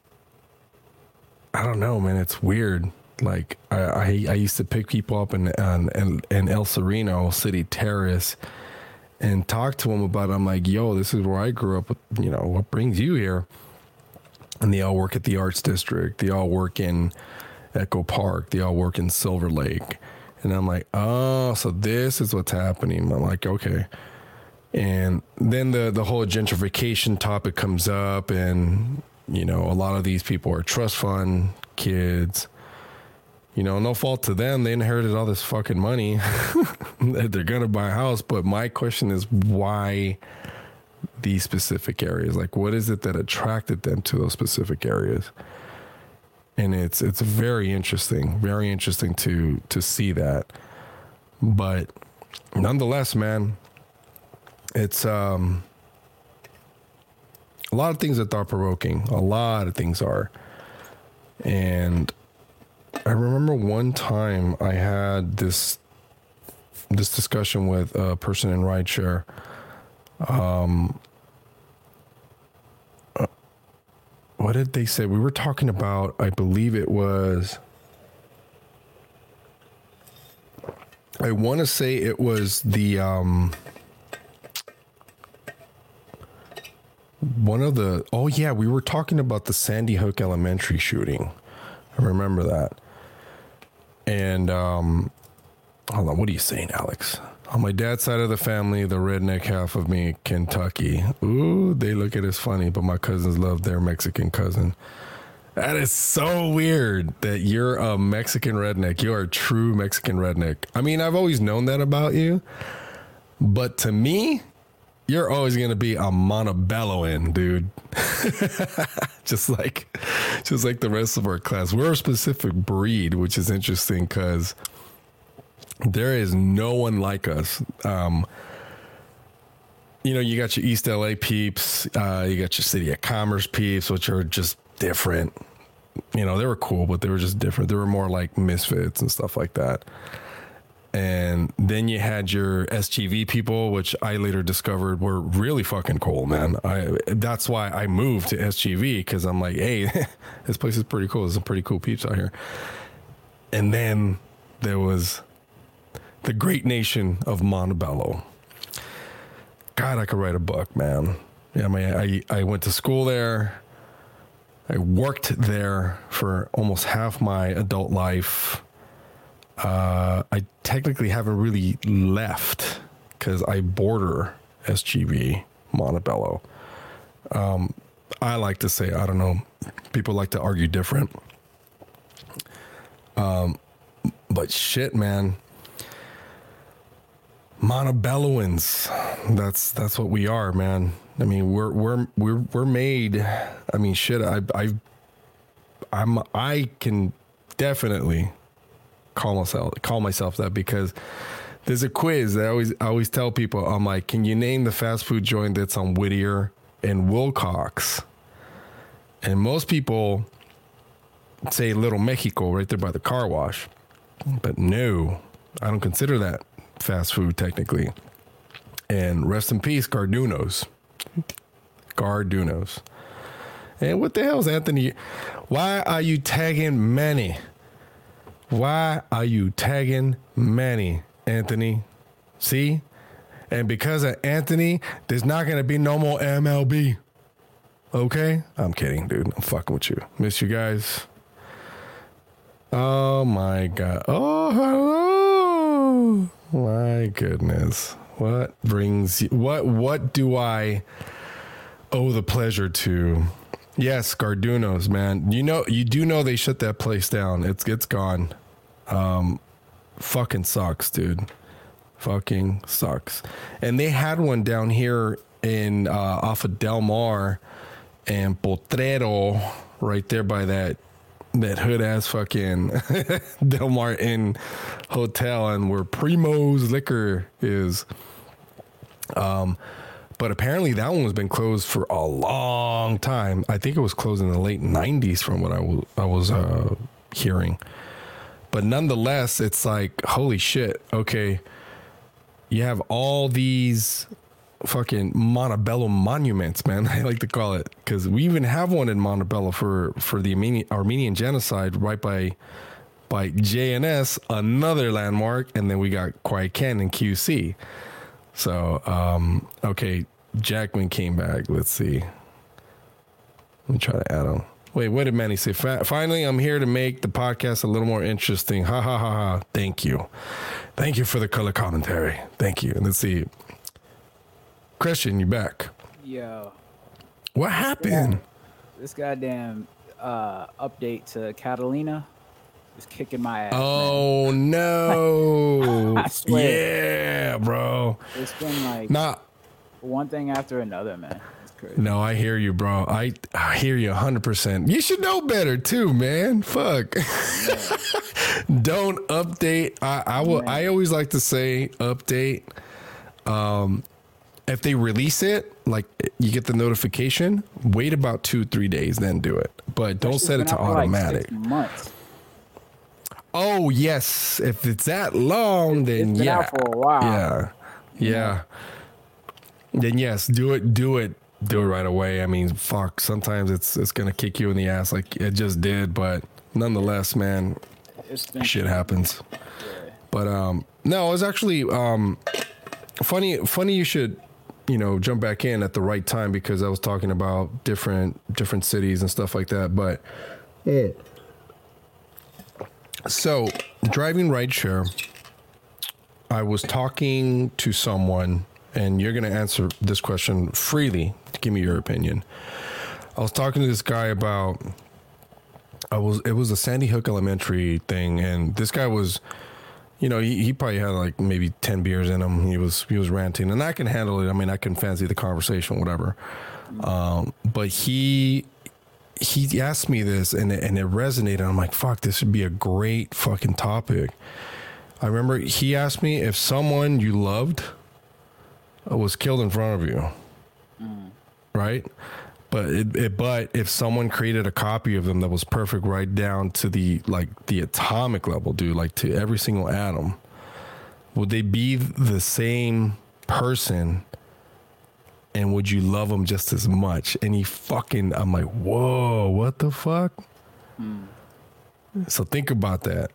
I don't know, man, it's weird. Like I, I, I used to pick people up in, in, in El Sereno City Terrace and talk to them about it. I'm like, yo, this is where I grew up. You know, what brings you here? And they all work at the Arts District. They all work in Echo Park. They all work in Silver Lake. And I'm like, oh, so this is what's happening. I'm like, okay. And then the, the whole gentrification topic comes up, and, you know, a lot of these people are trust fund kids. You know, no fault to them. They inherited all this fucking money. They're going to buy a house. But my question is, why these specific areas? Like, what is it that attracted them to those specific areas? And it's it's very interesting, very interesting to to see that. But nonetheless, man, it's um, a lot of things are thought-provoking. A lot of things are. And I remember one time I had this this discussion with a person in rideshare. Um, uh, what did they say? We were talking about, I believe it was, I want to say it was the, um, one of the, oh yeah, we were talking about the Sandy Hook Elementary shooting. I remember that. And, um, hold on, what are you saying, Alex? On my dad's side of the family, the redneck half of me, Kentucky. Ooh, they look at us funny, but my cousins love their Mexican cousin. That is so weird that you're a Mexican redneck. You are a true Mexican redneck. I mean, I've always known that about you, but to me, you're always going to be a Montebelloan, dude. just like, just like the rest of our class. We're a specific breed, which is interesting because there is no one like us. Um, you know, you got your East L A peeps, uh, you got your City of Commerce peeps, which are just different. You know, they were cool, but they were just different. They were more like misfits and stuff like that. And then you had your S G V people, which I later discovered were really fucking cool, man. I that's why I moved to S G V, because I'm like, hey, this place is pretty cool. There's some pretty cool peeps out here. And then there was the great nation of Montebello. God, I could write a book, man. Yeah, I mean, I, I went to school there. I worked there for almost half my adult life. Uh, I technically haven't really left because I border S G V, Montebello. Um, I like to say, I don't know, people like to argue different. Um, but shit, man. Montebelloans, that's that's what we are, man. I mean, we're we're we're we're made. I mean, shit. I I I'm I can definitely call myself call myself that, because there's a quiz that I always I always tell people. I'm like, can you name the fast food joint that's on Whittier and Wilcox? And most people say Little Mexico, right there by the car wash. But no, I don't consider that fast food technically. And rest in peace, Garduno's. Garduno's. And what the hell is Anthony? Why are you tagging Manny? Why are you tagging Manny, Anthony? See? And because of Anthony, there's not going to be no more M L B. Okay? I'm kidding, dude. I'm fucking with you. Miss you guys. Oh, my God. Oh, hello. My goodness. What brings you, what, what do I owe the pleasure to? Yes, Garduno's, man. You know, you do know they shut that place down. It's, it's gone. Um, fucking sucks, dude. Fucking sucks. And they had one down here in, uh, off of Del Mar and Potrero, right there by that, that hood ass fucking Del Mar Inn hotel, and where Primo's Liquor is. Um, But apparently that one has been closed for a long time. I think it was closed in the late nineties from what I, w- I was uh, hearing. But nonetheless, it's like, holy shit. Okay. You have all these fucking Montebello monuments, man. I like to call it, because we even have one in Montebello for, for the Armenian, Armenian genocide right by by J N S, another landmark. And then we got Quiet Canyon Q C. So, um, okay, Jackman came back. Let's see. Let me try to add him. Wait, what did Manny say? Fa- Finally, I'm here to make the podcast a little more interesting. Ha, ha, ha, ha. Thank you. Thank you for the color commentary. Thank you. And let's see. Christian, you back. Yo. What happened? Yeah. This goddamn uh, update to Catalina is kicking my ass. Oh, man. No. I swear. Yeah, bro. It's been like nah. one thing after another, man. It's crazy. No, I hear you, bro. I, I hear you one hundred percent. You should know better, too, man. Fuck. Don't update. I, I will. Man. I always like to say update. Um, if they release it, like you get the notification, wait about two, three days, then do it. But don't set it to automatic. Like months. Oh yes, if it's that long, then it's been yeah, out for a while. Yeah, yeah, yeah. Then yes, do it, do it, do it right away. I mean, fuck. Sometimes it's it's gonna kick you in the ass like it just did, but nonetheless, man, shit happens. Yeah. But um, no, it was actually um, funny. Funny you should, you know, jump back in at the right time, because I was talking about different different cities and stuff like that. But yeah. So, driving rideshare, I was talking to someone, and you're going to answer this question freely to give me your opinion. I was talking to this guy about, I was, it was a Sandy Hook Elementary thing, and this guy was, you know, he, he probably had like maybe ten beers in him. He was, he was ranting, and I can handle it. I mean, I can fancy the conversation, whatever. Um, but he... He asked me this, and it, and it resonated. I'm like, fuck, this would be a great fucking topic. I remember he asked me if someone you loved was killed in front of you, mm. right? But it, it, but if someone created a copy of them that was perfect, right down to the like the atomic level, dude, like to every single atom, would they be the same person? And would you love them just as much? And he fucking, I'm like, whoa, what the fuck? Mm. So think about that.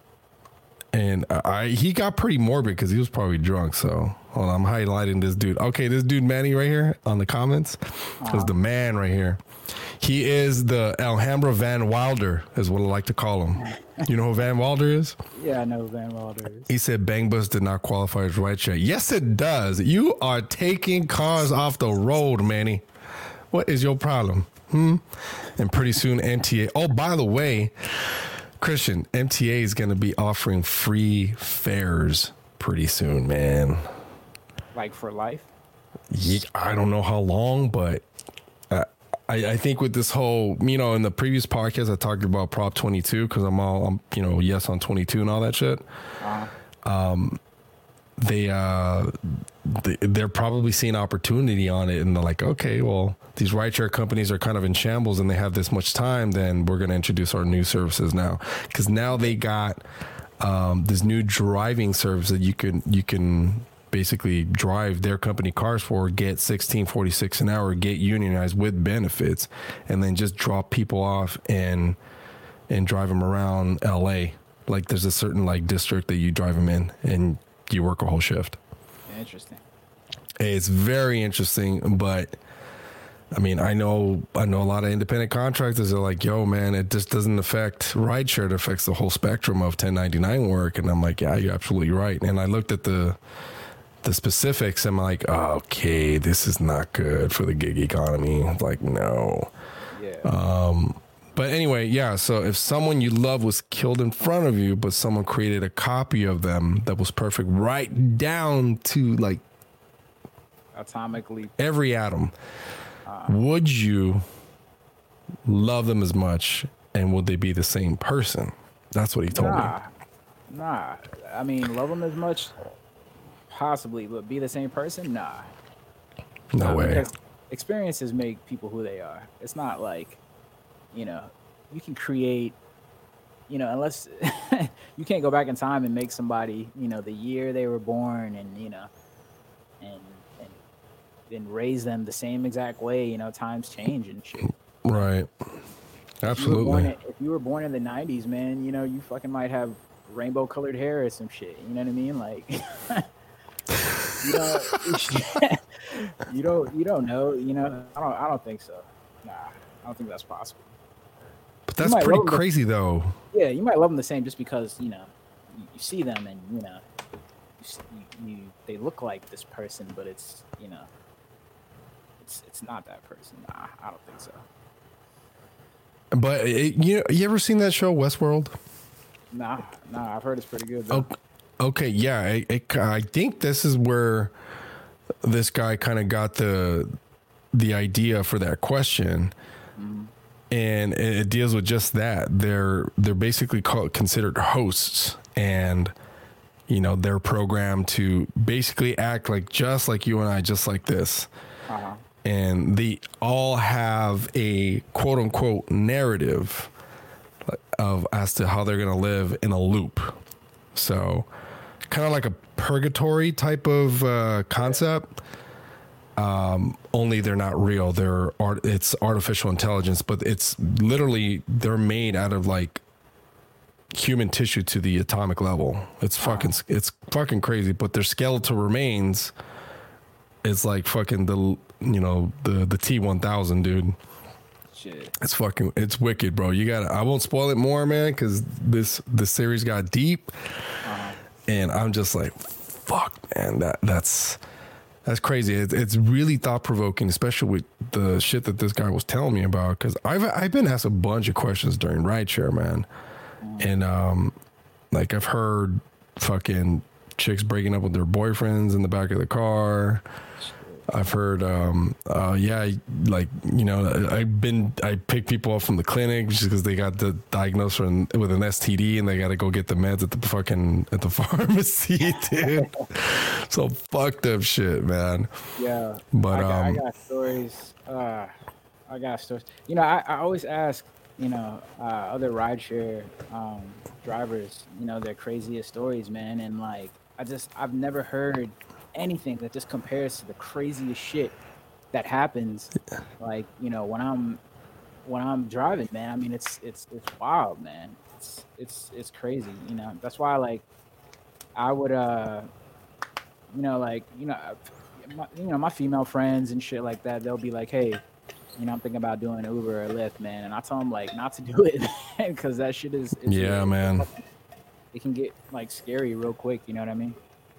And I, he got pretty morbid because he was probably drunk. So hold on, I'm highlighting this dude. Okay, this dude Manny right here on the comments uh-huh. is the man right here. He is the Alhambra Van Wilder, is what I like to call him. You know who Van Wilder is? Yeah, I know who Van Wilder is. He said Bang Bus did not qualify as rideshare. Yes, it does. You are taking cars off the road, Manny. What is your problem? Hmm? And pretty soon M T A. Oh, by the way, Christian, M T A is going to be offering free fares pretty soon, man. Like for life? Yeah, I don't know how long, but uh, I, I think with this whole, you know, in the previous podcast, I talked about Prop twenty-two because I'm all, I'm, you know, yes on twenty-two and all that shit. Uh-huh. Um, they, uh, they, they're probably seeing opportunity on it, and they're like, okay, well, these rideshare companies are kind of in shambles and they have this much time, then we're going to introduce our new services now. Because now they got um, this new driving service that you can, you can basically drive their company cars for, get sixteen forty-six an hour, get unionized with benefits, and then just drop people off and and drive them around L A. Like there's a certain like district that you drive them in, and you work a whole shift. Interesting. It's very interesting, but I mean, I know I know a lot of independent contractors are like, yo, man, it just doesn't affect rideshare. It affects the whole spectrum of ten ninety-nine work. And I'm like, yeah, you're absolutely right. And I looked at the the specifics. I'm like, oh, okay, this is not good for the gig economy. Like, no. Yeah. Um, but anyway, yeah. So if someone you love was killed in front of you, but someone created a copy of them that was perfect, right down to like atomically every atom, uh, would you love them as much, and would they be the same person? That's what he told nah, me. Nah, I mean, love them as much, possibly, but be the same person? Nah. No uh, way. Experiences make people who they are. It's not like, you know, you can create, you know, unless you can't go back in time and make somebody, you know, the year they were born and, you know, and and then raise them the same exact way. You know, times change and shit. Right. Absolutely. If you were born in, if you were born in the nineties, man, you know, you fucking might have rainbow colored hair or some shit. You know what I mean? Like, you know, you don't, you don't know. You know, I don't, I don't think so. Nah, I don't think that's possible. But that's pretty crazy, the, though. Yeah, you might love them the same just because you know you, you see them and you know you, you they look like this person, but it's you know it's it's not that person. Nah, I don't think so. But it, you know, you ever seen that show Westworld? Nah, nah, I've heard it's pretty good. Though. Okay, okay, yeah, it, it, I think this is where this guy kind of got the the idea for that question, mm-hmm. and it, it deals with just that. They're they're basically called, considered hosts, and you know they're programmed to basically act like just like you and I, just like this. Uh-huh. And they all have a quote unquote narrative of as to how they're going to live in a loop. So kind of like a purgatory type of uh, concept. Um, only they're not real. They're art. It's artificial intelligence, but it's literally they're made out of like human tissue to the atomic level. It's fucking, it's fucking crazy, but their skeletal remains is like fucking the, you know, the, the T one thousand, dude. Shit. It's fucking, it's wicked, bro. You gotta, I won't spoil it more, man, because this, this series got deep. Uh-huh. And I'm just like, fuck, man, that, that's, that's crazy. It, it's really thought provoking, especially with the shit that this guy was telling me about. Because I've, I've been asked a bunch of questions during rideshare, man. Mm-hmm. And, um, like I've heard fucking chicks breaking up with their boyfriends in the back of the car. I've heard, um, uh, yeah, like, you know, I've been, I pick people up from the clinic just because they got the diagnosed from, with an S T D and they got to go get the meds at the fucking, at the pharmacy, dude. So fucked up shit, man. Yeah. But, I got, um, I got stories. Uh, I got stories. You know, I, I always ask, you know, uh, other rideshare, um, drivers, you know, their craziest stories, man. And like, I just, I've never heard anything that just compares to the craziest shit that happens. Like, you know, when I'm when I'm driving, man, I mean it's it's it's wild, man. It's it's it's crazy, you know. That's why like I would uh you know like you know my, you know my female friends and shit like that, they'll be like, hey, you know, I'm thinking about doing Uber or Lyft, man, and I tell them like not to do it because that shit is yeah, really, man. It can get like scary real quick, you know what I mean?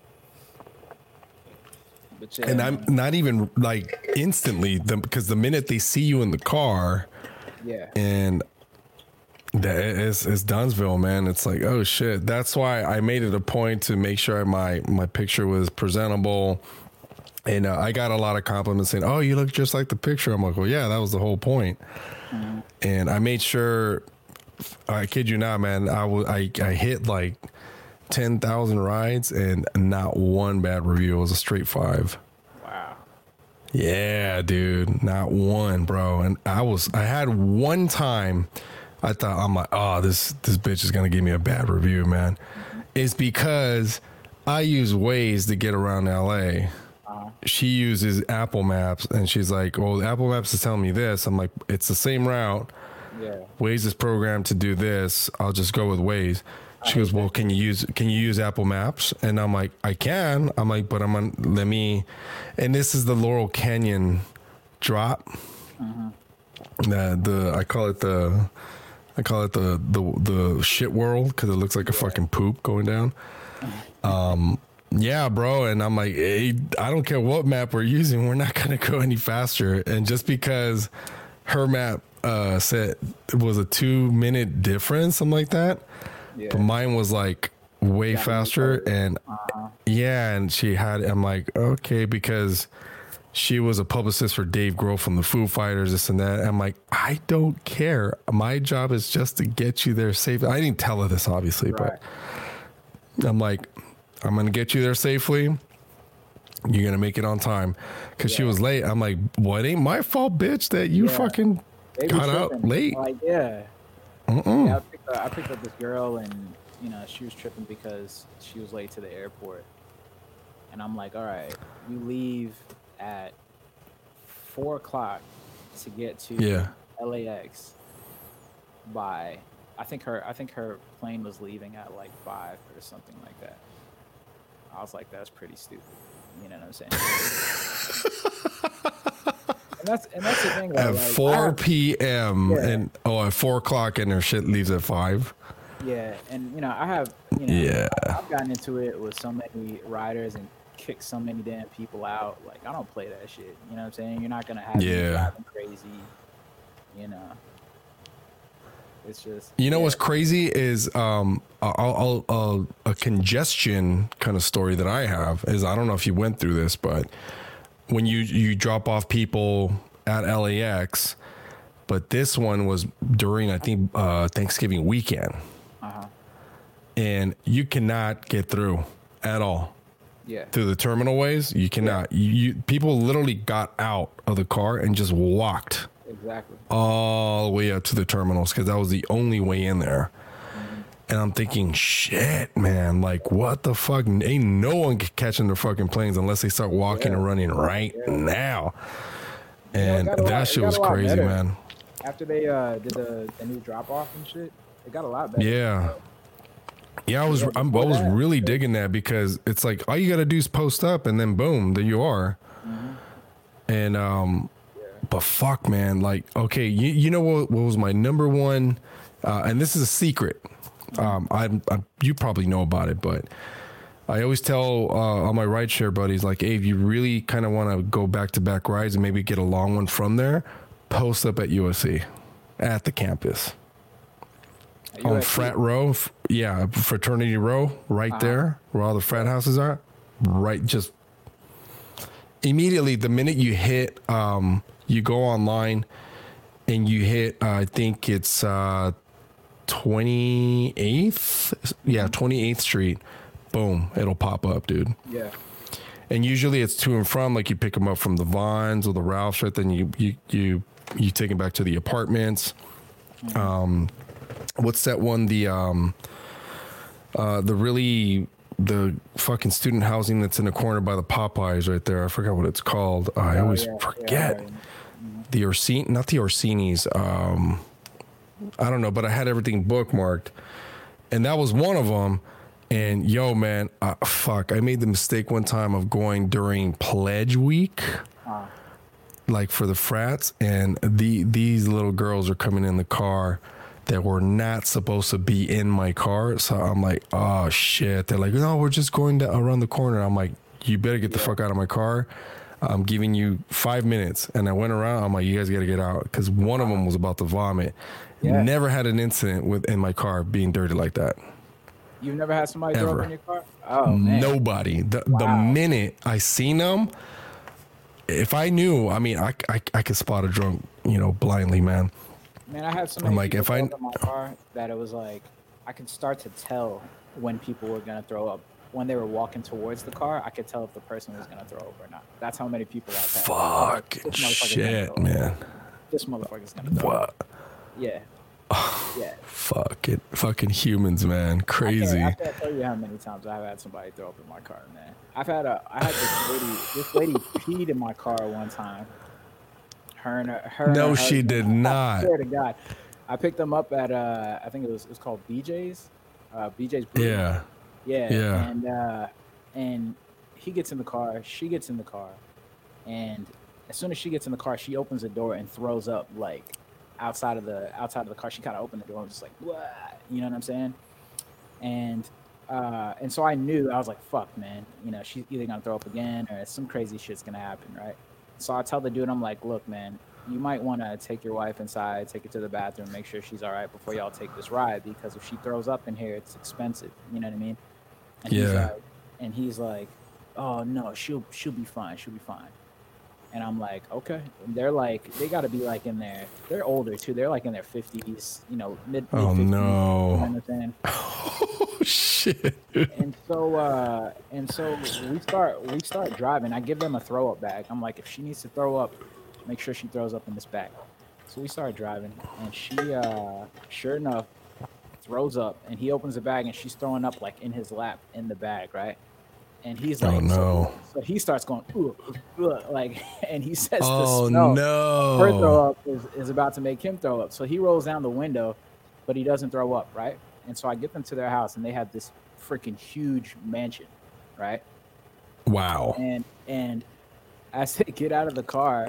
Yeah, and I'm not even like instantly the, because the minute they see you in the car, yeah, and that is it's Dunsville, man. It's like, oh shit. That's why I made it a point to make sure my my picture was presentable, and uh, I got a lot of compliments saying, "Oh, you look just like the picture." I'm like, well, yeah, that was the whole point. Mm-hmm. And I made sure. I kid you not, man. I was I I hit like ten thousand rides and not one bad review. It was a straight five. Wow. Yeah, dude. Not one, bro. And I was, I had one time I thought, I'm like, oh, this, this bitch is going to give me a bad review, man. Mm-hmm. It's because I use Waze to get around L A. Uh-huh. She uses Apple Maps and she's like, well, Apple Maps is telling me this. I'm like, it's the same route. Yeah. Waze is programmed to do this. I'll just go with Waze. She goes, well, can you use, can you use Apple Maps? And I'm like, I can. I'm like, but I'm on, let me, and this is the Laurel Canyon drop. Uh-huh. The, the, I call it the, I call it the, the, the shit world. Cause it looks like a fucking poop going down. Um, yeah, bro. And I'm like, hey, I don't care what map we're using. We're not going to go any faster. And just because her map, uh, said it was a two minute difference, something like that. Yeah. But mine was like way faster and uh-huh. yeah, and she had, I'm like, okay, because she was a publicist for Dave Grohl from the Foo Fighters, this and that. I'm like, I don't care. My job is just to get you there safely. I didn't tell her this, obviously, right. But I'm like, I'm going to get you there safely. You're going to make it on time. Because yeah. she was late. I'm like, well, it ain't my fault, bitch, that you yeah. fucking they got out late. Like, yeah. yeah I, picked up, I picked up this girl, and, you know, she was tripping because she was late to the airport. And I'm like, all right, you leave at four o'clock to get to yeah. L A X by, I think her, I think her plane was leaving at like five or something like that. I was like, that's pretty stupid. You know what I'm saying? and that's and that's the thing. Though, at like, four p.m. Yeah. and oh, at four o'clock, and her shit leaves at five. Yeah, and you know, I have, you know, yeah. I've gotten into it with so many riders and kicked so many damn people out. Like, I don't play that shit. You know what I'm saying? You're not gonna have yeah. me driving crazy. You know. It's just, you know yeah. what's crazy is um I'll, I'll, I'll, a congestion kind of story that I have is, I don't know if you went through this, but when you you drop off people at L A X, but this one was during, I think, uh, Thanksgiving weekend, uh-huh. and you cannot get through at all. Yeah, through the terminal ways, you cannot. Yeah. You, you people literally got out of the car and just walked. Exactly. All the way up to the terminals, because that was the only way in there. Mm-hmm. And I'm thinking, shit, man, like, what the fuck? Ain't no one catching their fucking planes unless they start walking yeah. and running right yeah. now. And yeah, that lot, shit was crazy, better. man. After they uh, did the, the new drop off and shit, it got a lot better. Yeah. Yeah, I was yeah, I'm, I was that. really digging that, because it's like all you got to do is post up and then boom, there you are. Mm-hmm. And um but fuck, man, like, okay, you, you know what, what was my number one, uh, and this is a secret. Um, I, I you probably know about it, but I always tell uh, all my rideshare buddies, like, hey, if you really kind of want to go back to back rides and maybe get a long one from there, post up at U S C, at the campus, at on U S C? Frat Row, yeah, Fraternity Row, right uh-huh. there where all the frat houses are, right, just immediately the minute you hit. Um, You go online and you hit, uh, I think it's uh, twenty-eighth. Yeah, twenty-eighth Street. Boom. It'll pop up, dude. Yeah. And usually it's to and from, like you pick them up from the Vines or the Ralphs, right? Then you, you, you, you take them back to the apartments. Mm-hmm. Um, what's that one? The, um, uh, the really, the fucking student housing that's in the corner by the Popeyes right there. I forgot what it's called. Uh, I always oh, yeah, forget. Yeah, right. The Orsini, not the Orsini's. Um, I don't know, but I had everything bookmarked, and that was one of them. And yo, man, uh, fuck, I made the mistake one time of going during Pledge Week, uh. like for the frats, and the these little girls are coming in the car that were not supposed to be in my car. So I'm like, oh shit. They're like, no, we're just going to, around the corner. I'm like, you better get the yeah. fuck out of my car. I'm giving you five minutes. And I went around. I'm like, you guys got to get out. Because one of them was about to vomit. Yeah. Never had an incident with in my car being dirty like that. You've never had somebody throw up in your car? Oh, man. Nobody. The, wow. the minute I seen them, if I knew, I mean, I, I, I could spot a drunk, you know, blindly, man. Man, I had so many like, people if I, in my car that it was like, I could start to tell when people were going to throw up. When they were walking towards the car, I could tell if the person was going to throw up or not. That's how many people I've had. Fucking shit, man. This motherfucker's going to throw what? up. Yeah. Yeah. Fucking, fucking humans, man. Crazy. I can't, I can't tell you how many times I've had somebody throw up in my car, man. I've had a, I had this lady, this lady peed in my car one time. Her and her, her no, and her she husband. did not. I swear to God. I picked them up at, uh, I think it was, it was called B J's. Uh, B J's Brewery. Yeah. Yeah. Yeah. And, uh, and he gets in the car, she gets in the car. And as soon as she gets in the car, she opens the door and throws up like outside of the, outside of the car. She kind of opened the door and was just like, what? You know what I'm saying? And, uh, and so I knew, I was like, fuck, man, you know, she's either going to throw up again or some crazy shit's going to happen. Right. So I tell the dude, I'm like, look, man, you might want to take your wife inside, take her to the bathroom, make sure she's all right before y'all take this ride, because if she throws up in here, it's expensive. You know what I mean? And yeah. He's like, and he's like, oh no, she'll she'll be fine, she'll be fine. And I'm like, okay. And they're like, they got to be like in their, they're older too. They're like in their fifties, you know, mid. Oh mid-fifties, no. You know what I'm saying? shit. And so, uh, and so we start we start driving. I give them a throw up bag. I'm like, if she needs to throw up, make sure she throws up in this bag. So we start driving, and she, uh, sure enough, throws up. And he opens the bag, and she's throwing up like in his lap in the bag, right? And he's like, oh no. So, so he starts going, ooh, ooh, like, and he says, oh the smell, no, her throw up is, is about to make him throw up. So he rolls down the window, but he doesn't throw up, right? And so I get them to their house, and they have this freaking huge mansion, right? Wow. And and as they get out of the car,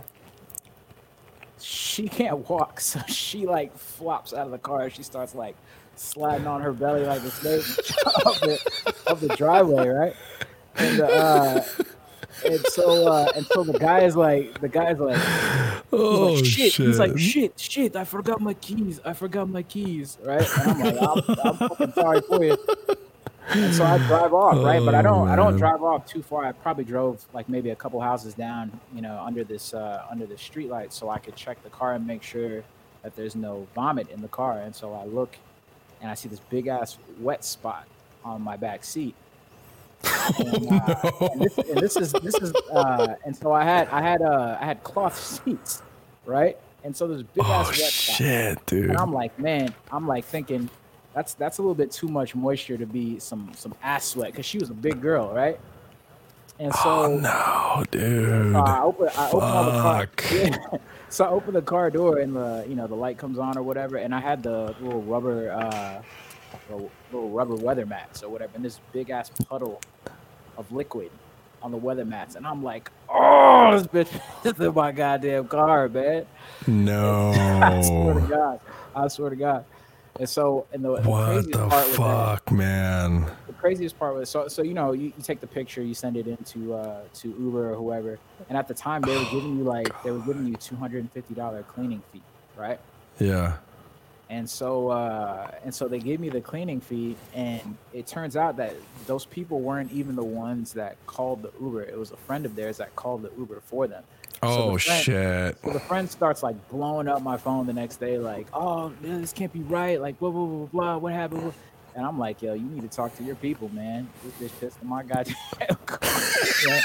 she can't walk, so she like flops out of the car. She starts like sliding on her belly like a snake up the, up the driveway, right? And uh, and so uh, and so the guy is like, the guy's like, oh like, shit. shit. He's like, shit, shit. I forgot my keys. I forgot my keys, right? And I'm like, I'm, I'm fucking sorry for you. And so I drive off, right? Oh, but I don't, man. I don't drive off too far. I probably drove like maybe a couple houses down, you know, under this, uh, under the street light, so I could check the car and make sure that there's no vomit in the car. And so I look, and I see this big ass wet spot on my back seat. And, uh, Oh, and, this, and this is this is uh, and so I had I had uh, I had cloth seats, right? And so there's big oh ass wet spot. shit, dude. And I'm like, man, I'm like thinking that's that's a little bit too much moisture to be some some ass sweat, because she was a big girl, right? And so oh no, dude. uh, I open I open all the car. Fuck. Yeah. So I open the car door, and the you know the light comes on or whatever, and I had the little rubber uh, little, little rubber weather mats or whatever, and this big ass puddle of liquid on the weather mats, and I'm like, oh, this bitch is in my goddamn car, man. No. I swear to God, I swear to God. And so, and the, the What craziest the part was that, fuck, man? the craziest part was so so you know you, you take the picture, you send it into uh to Uber or whoever, and at the time they were giving you like they were giving you two hundred fifty dollars cleaning fee, right? Yeah. And so uh and so they gave me the cleaning fee, and it turns out that those people weren't even the ones that called the Uber. It was a friend of theirs that called the Uber for them. So Oh the friend, shit. so the friend starts like blowing up my phone the next day, like, oh, man, this can't be right, like blah blah blah blah, what happened? And I'm like, yo, you need to talk to your people, man. This bitch pissed in my goddamn car. Yeah.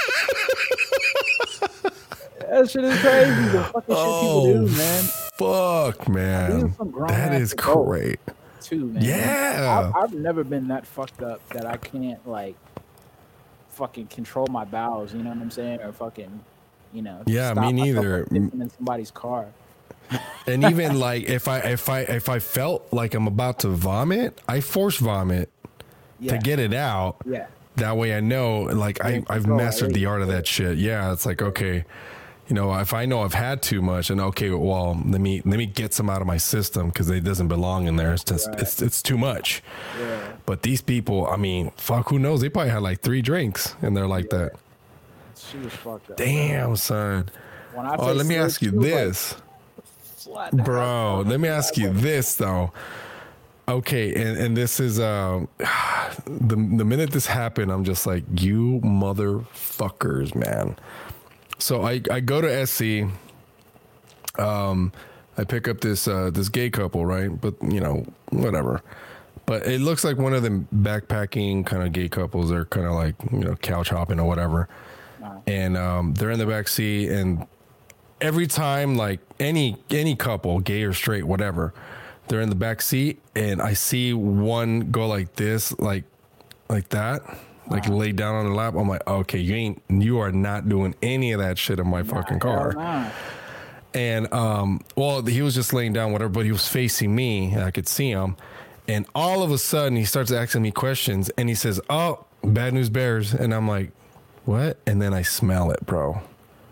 That shit is crazy. The fucking shit Oh, people do, man. fuck, These man. are some grown That ass is adults, great. too, man. Yeah. I, I've never been that fucked up that I can't like fucking control my bowels. You know what I'm saying? Or fucking, you know. Yeah, stop me myself neither. from pissing in somebody's car. And even like if I if I if I felt like I'm about to vomit, I force vomit Yeah. to get it out. Yeah. That way I know, like I, I've control it, mastered the right? art of that shit. Yeah, it's like, okay, you know, if I know I've had too much, and okay, well, let me let me get some out of my system because it doesn't belong in there. It's just Right. it's it's too much. Yeah. But these people, I mean, fuck, who knows? They probably had like three drinks and they're like that. She was fucked up. Damn, son. When I Oh, say let me slid, ask you she was, like, this. flat down. Bro, let me ask you this though. Okay, and, and this is uh the the minute this happened, I'm just like, you motherfuckers, man. So I, I go to S C, um, I pick up this uh this gay couple, right? But you know, whatever. But it looks like one of them backpacking kind of gay couples. They're kind of like, you know, couch hopping or whatever. Wow. And um, they're in the back seat, and every time, like any any couple, gay or straight, whatever, they're in the back seat, and I see one go like this, like like that, like Wow. lay down on the lap. I'm like, okay, you ain't, you are not doing any of that shit in my fucking car. Hell nah. And um, well, he was just laying down, whatever, but he was facing me, and I could see him. And all of a sudden, he starts asking me questions, and he says, "Oh, bad news bears," and I'm like, "What?" And then I smell it, bro.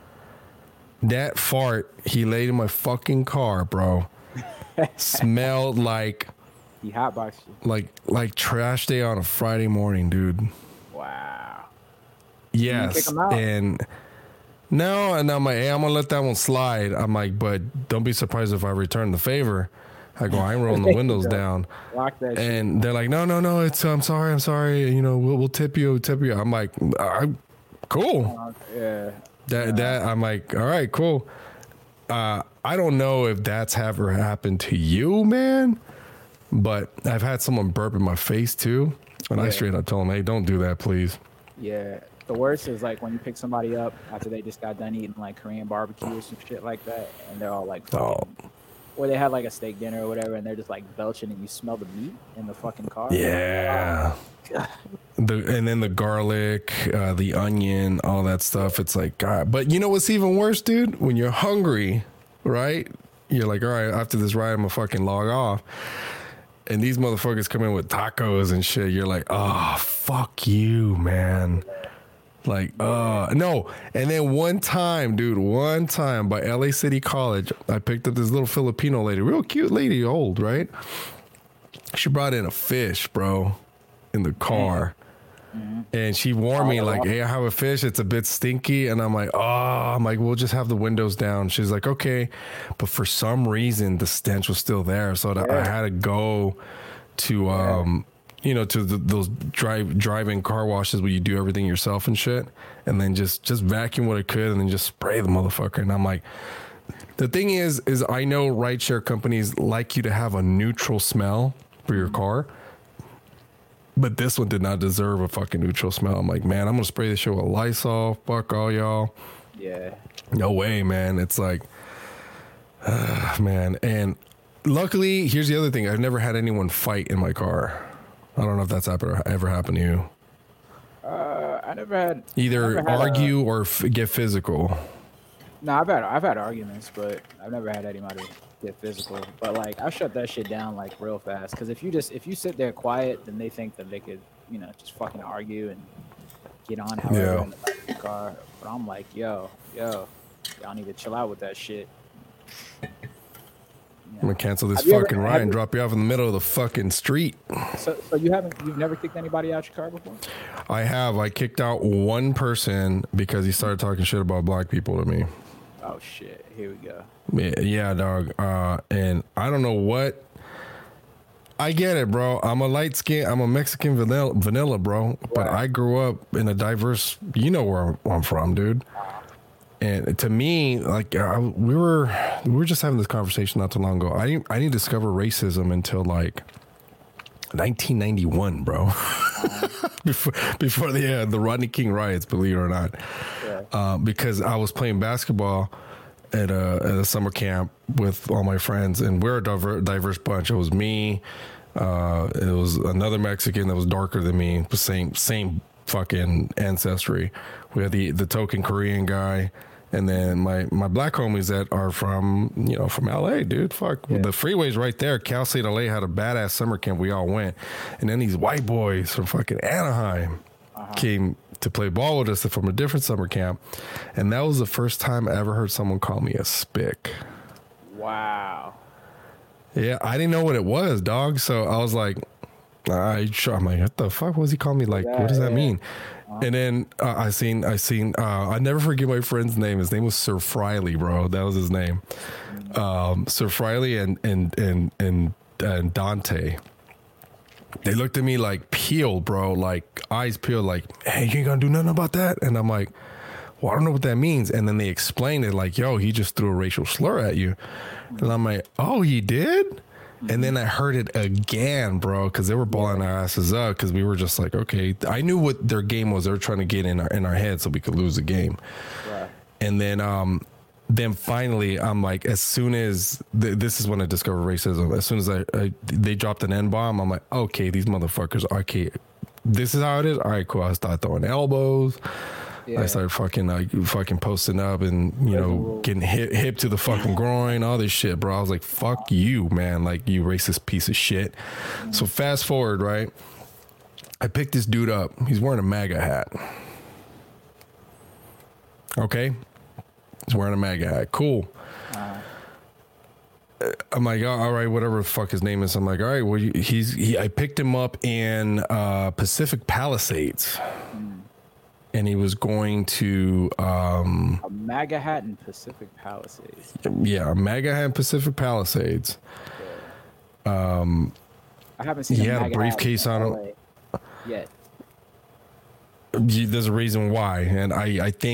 That fart he laid in my fucking car, bro, smelled like He hotboxed you. like like trash day on a Friday morning, dude. Wow. Yes, kick him out? and no, and I'm like, hey, I'm gonna let that one slide. I'm like, but don't be surprised if I return the favor. I go, I ain't rolling the windows down. Lock that shit. And they're like, no, no, no, it's, I'm sorry, I'm sorry. You know, we'll, we'll tip you, we'll tip you. I'm like, I, cool. Uh, yeah. That, that, I'm like, all right, cool. Uh, I don't know if that's ever happened to you, man, but I've had someone burp in my face too. And yeah. I straight up told him, hey, don't do that, please. Yeah. The worst is like when you pick somebody up after they just got done eating like Korean barbecue or some shit like that, and they're all like, fucking, oh. or they had like a steak dinner or whatever, and they're just like belching, and you smell the meat in the fucking car. Yeah. Oh, the and then the garlic, uh, the onion, all that stuff. It's like, God. But you know what's even worse, dude? When you're hungry, right? You're like, all right, after this ride, I'm gonna fucking log off. And these motherfuckers come in with tacos and shit. You're like, oh, fuck you, man. Like, uh, no. And then one time, dude, one time by L A City College, I picked up this little Filipino lady, real cute lady, old, right? She brought in a fish, bro, in the car. Mm-hmm. And she warned me, like, hey, I have a fish. It's a bit stinky. And I'm like, oh, I'm like, we'll just have the windows down. She's like, okay. But for some reason, the stench was still there. So yeah. I had to go to, um, you know, to the, those drive driving car washes where you do everything yourself and shit. And then just, just vacuum what I could and then just spray the motherfucker. And I'm like, the thing is, is I know rideshare companies like you to have a neutral smell for your car. But this one did not deserve a fucking neutral smell. I'm like, man, I'm going to spray this shit with Lysol. Fuck all y'all. Yeah. No way, man. It's like, uh, man. And luckily, here's the other thing. I've never had anyone fight in my car. I don't know if that's ever, ever happened to you. Uh, I never had... Either never had argue a, or f- get physical. No, I've had, I've had arguments, but I've never had anybody get physical. But like, I shut that shit down like real fast. Because if you just if you sit there quiet, then they think that they could, you know, just fucking argue and get on however yeah. in the back of the car. But I'm like, yo, yo, y'all need to chill out with that shit. Yeah. I'm gonna cancel this have fucking ever, ride and drop you off in the middle of the fucking street. So, so you haven't, you've never kicked anybody out your car before? I have. I kicked out one person because he started talking shit about black people to me. Oh shit! Here we go. Yeah, yeah, dog. Uh, and I don't know what. I get it, bro. I'm a light skin. I'm a Mexican vanilla, vanilla bro. But right. I grew up in a diverse. You know where I'm, I'm from, dude. And to me, like uh, we were, we were just having this conversation not too long ago. I didn't, I didn't discover racism until like nineteen ninety-one, bro. before before the uh, the Rodney King riots, believe it or not. Yeah. Uh, because I was playing basketball at a at a summer camp with all my friends, and we're a diver, diverse bunch. It was me, uh, it was another Mexican that was darker than me, same same fucking ancestry. We had the the token Korean guy. And then my, my black homies that are from, you know, from L A, dude. Fuck. Yeah. The freeway's right there. Cal State L A had a badass summer camp. We all went. And then these white boys from fucking Anaheim uh-huh. came to play ball with us from a different summer camp. And that was the first time I ever heard someone call me a spick. Wow. Yeah, I didn't know what it was, dog. So I was like, I, I'm like, what the fuck was he calling me? Like, yeah, what does that yeah. mean? And then uh, I seen, I seen, uh, I never forget my friend's name. His name was Sir Friley, bro. That was his name. Um, Sir Friley and, and, and, and, and Dante. They looked at me like peeled, bro, like eyes peeled, like, hey, you ain't gonna do nothing about that? And I'm like, well, I don't know what that means. And then they explained it like, yo, he just threw a racial slur at you. And I'm like, oh, he did? And then I heard it again, bro, because they were balling our asses up because we were just like, okay, I knew what their game was. They were trying to get in our in our head so we could lose the game. Right. And then um, then finally, I'm like, as soon as th- this is when I discovered racism. As soon as I, I they dropped an N-bomb, I'm like, okay, these motherfuckers, okay, this is how it is. All right, cool. I start throwing elbows. Yeah. I started fucking like fucking posting up and, you know, getting hip, hip to the fucking groin, all this shit, bro. I was like, fuck you, man. Like, you racist piece of shit. Mm-hmm. So fast forward, right? I picked this dude up. He's wearing a MAGA hat. Okay? He's wearing a MAGA hat. Cool. Uh-huh. I'm like, oh, all right, whatever the fuck his name is. I'm like, all right, well, he's, he, I picked him up in uh, Pacific Palisades. Mm. And he was going to um, a MAGA hat in Pacific Palisades. Yeah, a MAGA hat in Pacific Palisades. Yeah. Um, I haven't seen. He had a briefcase on him yet. There's a reason why, and I, I think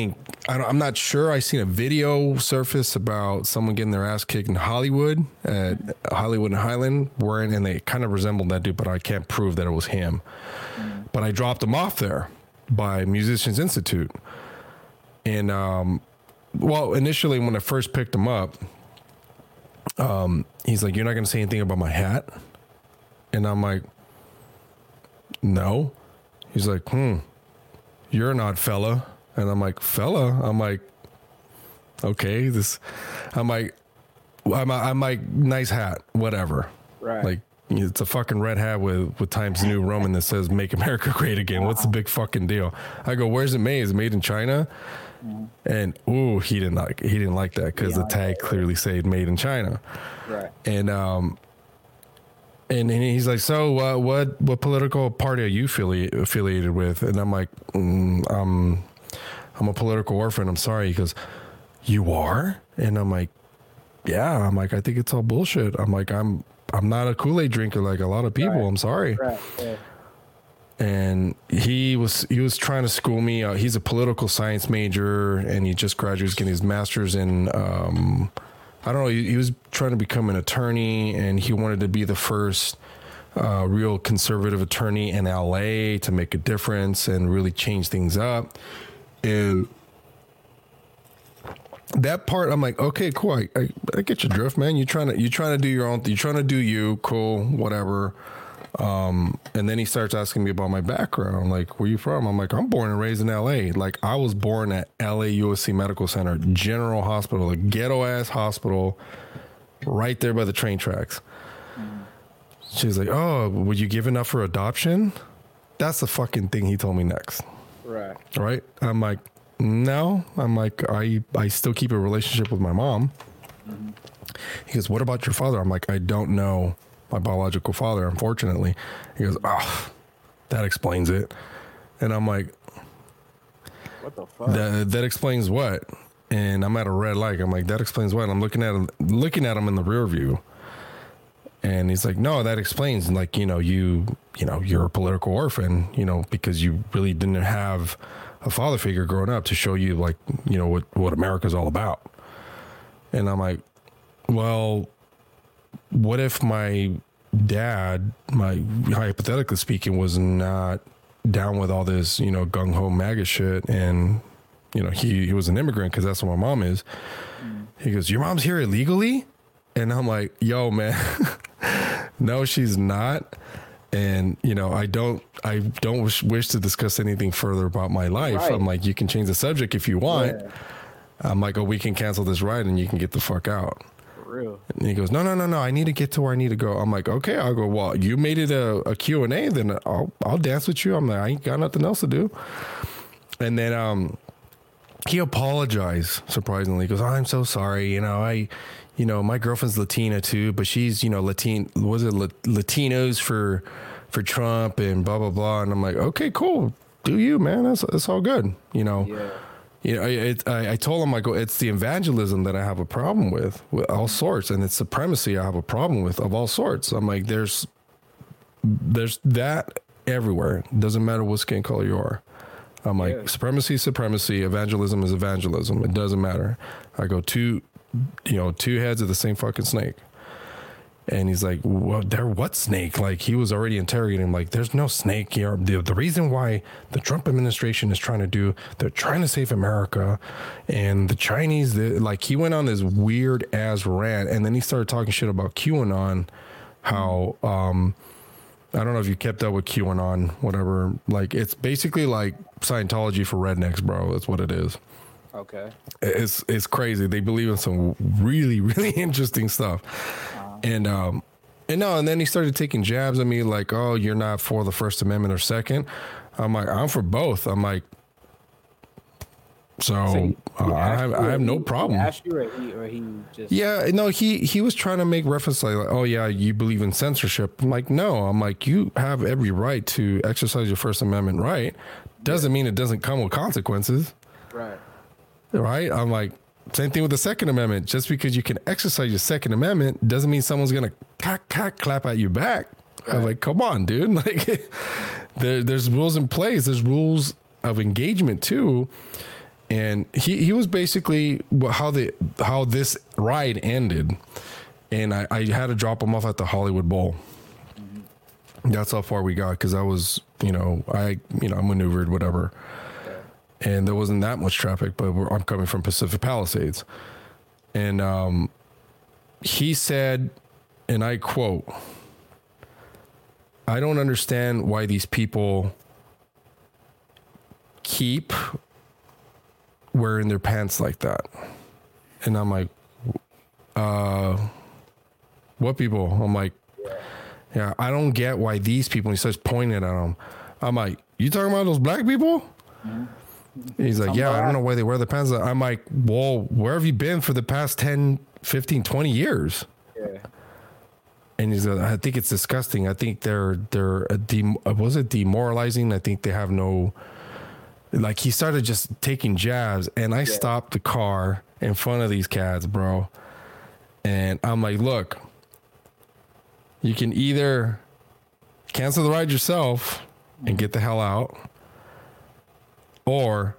I don't, I'm not sure. I seen a video surface about someone getting their ass kicked in Hollywood at Hollywood and Highland, wearing, and they kind of resembled that dude, but I can't prove that it was him. Mm. But I dropped him off there by Musicians Institute, and um, well, initially when I first picked him up, um, he's like, "You're not going to say anything about my hat," and I'm like, "No." He's like, "Hmm, you're an odd fella." And I'm like, fella? I'm like, okay, this, I'm like, I'm, I'm like, nice hat, whatever. Right. Like, it's a fucking red hat with, with Times New Roman that says, make America great again. What's the big fucking deal? I go, where's it made? Is it made in China? Mm-hmm. And, ooh, he didn't like, he didn't like that because yeah, the tag clearly said made in China. Right. And, um, And, and he's like, so uh, what what political party are you affili- affiliated with? And I'm like, mm, um, I'm a political orphan. I'm sorry. He goes, you are? And I'm like, yeah. I'm like, I think it's all bullshit. I'm like, I'm I'm not a Kool-Aid drinker like a lot of people. Right. I'm sorry. Right. Yeah. And he was he was trying to school me. Uh, he's a political science major, and he just graduated getting his master's in. Um, I don't know. He, he was trying to become an attorney, and he wanted to be the first uh, real conservative attorney in L A to make a difference and really change things up. And that part, I'm like, okay, cool. I, I, I get your drift, man. You're trying to you trying to do your own. You're trying to do you. Cool, whatever. Um, and then he starts asking me about my background. I'm like, where you from? I'm like, I'm born and raised in L A. Like, I was born at L A U S C Medical Center, General Hospital, a ghetto ass hospital, right there by the train tracks. Mm. She's like, oh, would you give enough for adoption? That's the fucking thing he told me next. Right. Right. I'm like, no. I'm like, I, I still keep a relationship with my mom. Mm-hmm. He goes, what about your father? I'm like, I don't know my biological father, unfortunately. He goes, oh, that explains it. And I'm like, what the fuck? That, that explains what? And I'm at a red light. I'm like, that explains what? And I'm looking at him, looking at him in the rear view. And he's like, no, that explains, like, you know, you, you know, you're a political orphan, you know, because you really didn't have a father figure growing up to show you, like, you know, what, what America's all about. And I'm like, well, what if my dad, my hypothetically speaking, was not down with all this, you know, gung-ho MAGA shit, and, you know, he, he was an immigrant, because that's what my mom is. Mm. He goes, your mom's here illegally? And I'm like, yo, man, no, she's not. And, you know, I don't, I don't wish, wish to discuss anything further about my life. Right. I'm like, you can change the subject if you want. Yeah. I'm like, oh, we can cancel this ride and you can get the fuck out. For real. And he goes, no, no, no, no. I need to get to where I need to go. I'm like, okay. I'll go, well, you made it a, a Q and A, then I'll, I'll dance with you. I'm like, I ain't got nothing else to do. And then, um, he apologized, surprisingly. He goes, oh, I'm so sorry. You know, I, you know, my girlfriend's Latina too, but she's, you know, Latin, was it La- Latinos for, for Trump and blah, blah, blah. And I'm like, okay, cool. Do you, man? That's, that's all good. You know, yeah. You know, it, I, I told him, I go, it's the evangelism that I have a problem with, with all sorts. And it's supremacy I have a problem with of all sorts. I'm like, there's, there's that everywhere. Doesn't matter what skin color you are. I'm like, yeah. supremacy, supremacy, evangelism is evangelism. It doesn't matter. I go, two, you know, two heads of the same fucking snake. And he's like, well, there, what snake? Like, he was already interrogating him. Like, there's no snake here. The, the reason why the Trump administration is trying to do, they're trying to save America. And the Chinese, the, like, he went on this weird ass rant. And then he started talking shit about QAnon. How, um, I don't know if you kept up with QAnon, whatever. Like, it's basically like Scientology for rednecks, bro. That's what it is. Okay. It's, it's crazy. They believe in some really, really interesting stuff. And, um, and no, and then he started taking jabs at me like, oh, you're not for the First Amendment or Second. I'm like, I'm for both. I'm like, so, so he, uh, I have, I have no problem. He asked you or he, or he just. Yeah, no, he, he was trying to make reference like, oh yeah, you believe in censorship. I'm like, no, I'm like, you have every right to exercise your First Amendment right. Doesn't mean it doesn't come with consequences. Right. Right. I'm like, same thing with the Second Amendment. Just because you can exercise your Second Amendment doesn't mean someone's going to clap, clap, clap at you back. Right. I'm like, come on, dude. Like, there, there's rules in place. There's rules of engagement too. And he, he was basically how the how this ride ended. And I, I had to drop him off at the Hollywood Bowl. Mm-hmm. That's how far we got because I was, you know, I you know I maneuvered whatever, yeah. And there wasn't that much traffic. But we're, I'm coming from Pacific Palisades, and um, he said, and I quote, "I don't understand why these people keep wearing their pants like that." And I'm like, uh, what people? I'm like, yeah, I don't get why these people, and he starts pointing at them. I'm like, you talking about those black people? Mm-hmm. He's like, yeah, I don't know why they wear the pants. I'm like, well, where have you been for the past ten, fifteen, twenty years? Yeah. And he's like, I think it's disgusting. I think they're, they're, a dem- was it demoralizing? I think they have no, like he started just taking jabs, and I yeah. stopped the car in front of these cats, bro. And I'm like, look, you can either cancel the ride yourself and get the hell out, or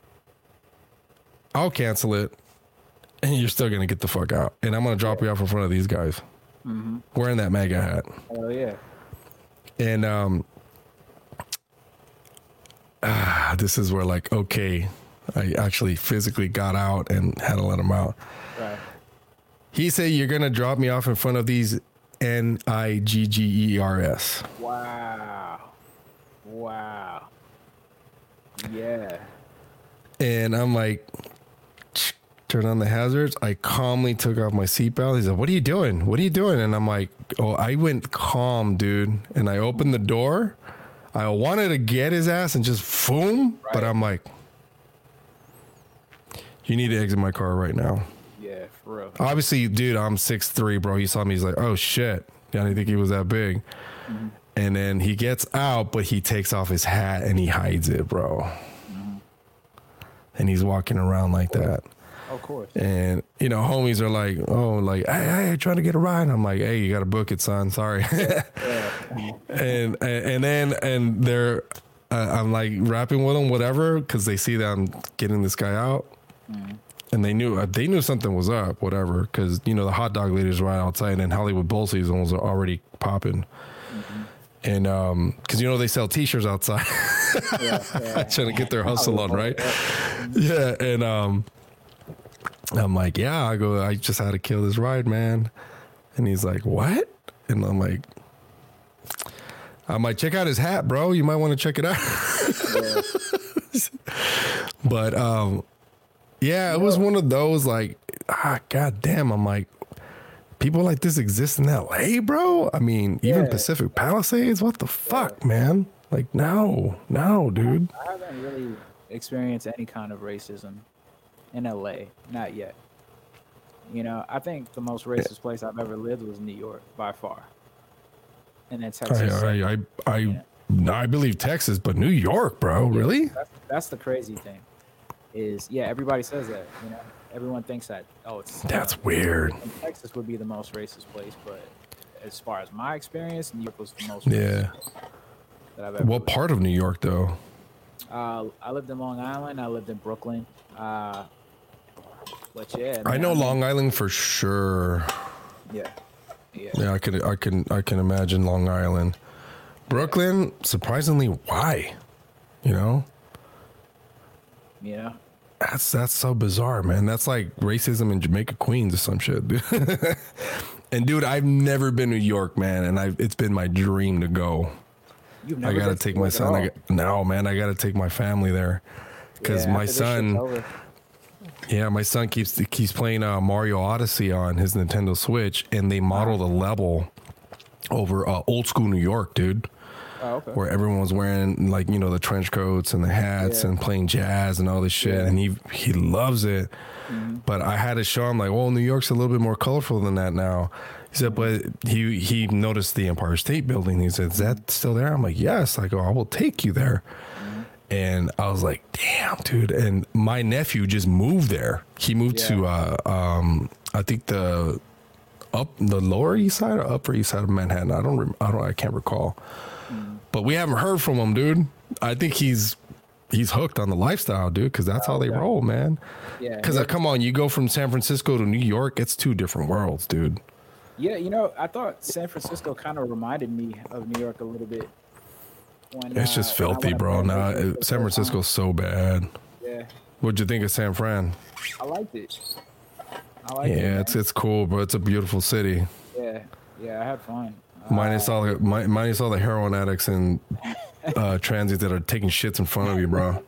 I'll cancel it and you're still going to get the fuck out. And I'm going to drop yeah. you off in front of these guys mm-hmm. wearing that MAGA hat. Oh, yeah. And um, ah, this is where, like, okay, I actually physically got out and had to let him out. Right. He said, you're going to drop me off in front of these N I G G E R S. Wow. Wow. Yeah. And I'm like, turn on the hazards. I calmly took off my seatbelt. He's like, what are you doing? What are you doing? And I'm like, oh, I went calm, dude. And I opened the door. I wanted to get his ass and just boom. Right. But I'm like, you need to exit my car right now. Yeah, for real. Obviously, dude, I'm six three, bro. He saw me. He's like, oh, shit. I didn't think he was that big. Mm-hmm. And then he gets out, but he takes off his hat and he hides it, bro. Mm-hmm. And he's walking around like that. Of course. And, you know, homies are like, oh, like, hey, hey, trying to get a ride. I'm like, hey, you got to book it, son. Sorry. Yeah. and, and and then, and they're, uh, I'm like rapping with them, whatever, because they see that I'm getting this guy out. Mm-hmm. And they knew, uh, they knew something was up, whatever, because, you know, the hot dog ladies right outside and Hollywood Bowl season was already popping. Mm-hmm. And um, because you know they sell T-shirts outside, yeah, yeah. trying to get their hustle on, right? Yeah, and um, I'm like, yeah, I go, I just had to kill this ride, man. And he's like, what? And I'm like, I'm like, check out his hat, bro. You might want to check it out. Yeah. But um, yeah, it was one of those like, ah, goddamn. I'm like, people like this exist in L A, bro? I mean, yeah. even Pacific Palisades? What the fuck, yeah. man? Like, no, no, dude. I haven't really experienced any kind of racism in L A. Not yet. You know, I think the most racist yeah. place I've ever lived was New York, by far. And then Texas. I, I, I, I, yeah. I believe Texas, but New York, bro, yeah, really? That's, that's the crazy thing. Is, yeah, everybody says that, you know? Everyone thinks that, oh, it's... That's uh, weird. Texas would be the most racist place, but as far as my experience, New York was the most yeah. racist that I've ever What lived. Part of New York, though? Uh, I lived in Long Island. I lived in Brooklyn. Uh, but, yeah. I, mean, know I mean, Long Island for sure. Yeah. Yeah, yeah I, could, I, can, I can imagine Long Island. Brooklyn, surprisingly, why? You know? Yeah. That's that's so bizarre, man. That's like racism in Jamaica, Queens or some shit. And dude, I've never been to New York, man, and I it's been my dream to go. You've never I gotta take my son. I got, no, man, I gotta take my family there because yeah, my son. Yeah, my son keeps keeps playing uh, Mario Odyssey on his Nintendo Switch, and they modeled a level over uh, old school New York, dude. Oh, okay. Where everyone was wearing like, you know, the trench coats and the hats yeah. and playing jazz and all this shit. Yeah. And he he loves it. Mm-hmm. But I had to show him like, well, New York's a little bit more colorful than that now. He said, but he he noticed the Empire State Building. He said, is that still there? I'm like, yes. I go, I will take you there. Mm-hmm. And I was like, damn, dude. And my nephew just moved there. He moved yeah. to, uh, um, I think the up the lower east side or upper east side of Manhattan. I don't, I don't, I can't recall. But we haven't heard from him, dude. I think he's he's hooked on the lifestyle, dude, because that's oh, how they okay. roll, man. Yeah. Because uh, come on, you go from San Francisco to New York, it's two different worlds, dude. Yeah, you know, I thought San Francisco kind of reminded me of New York a little bit. When, it's just uh, filthy, bro. Nah, it, San Francisco's so bad. Yeah. What'd you think of San Fran? I liked it. I liked yeah, it. Yeah, it's it's cool, bro. It's a beautiful city. Yeah, yeah, I had fun. Minus uh, all the minus all the heroin addicts and uh, transits that are taking shits in front of you, bro.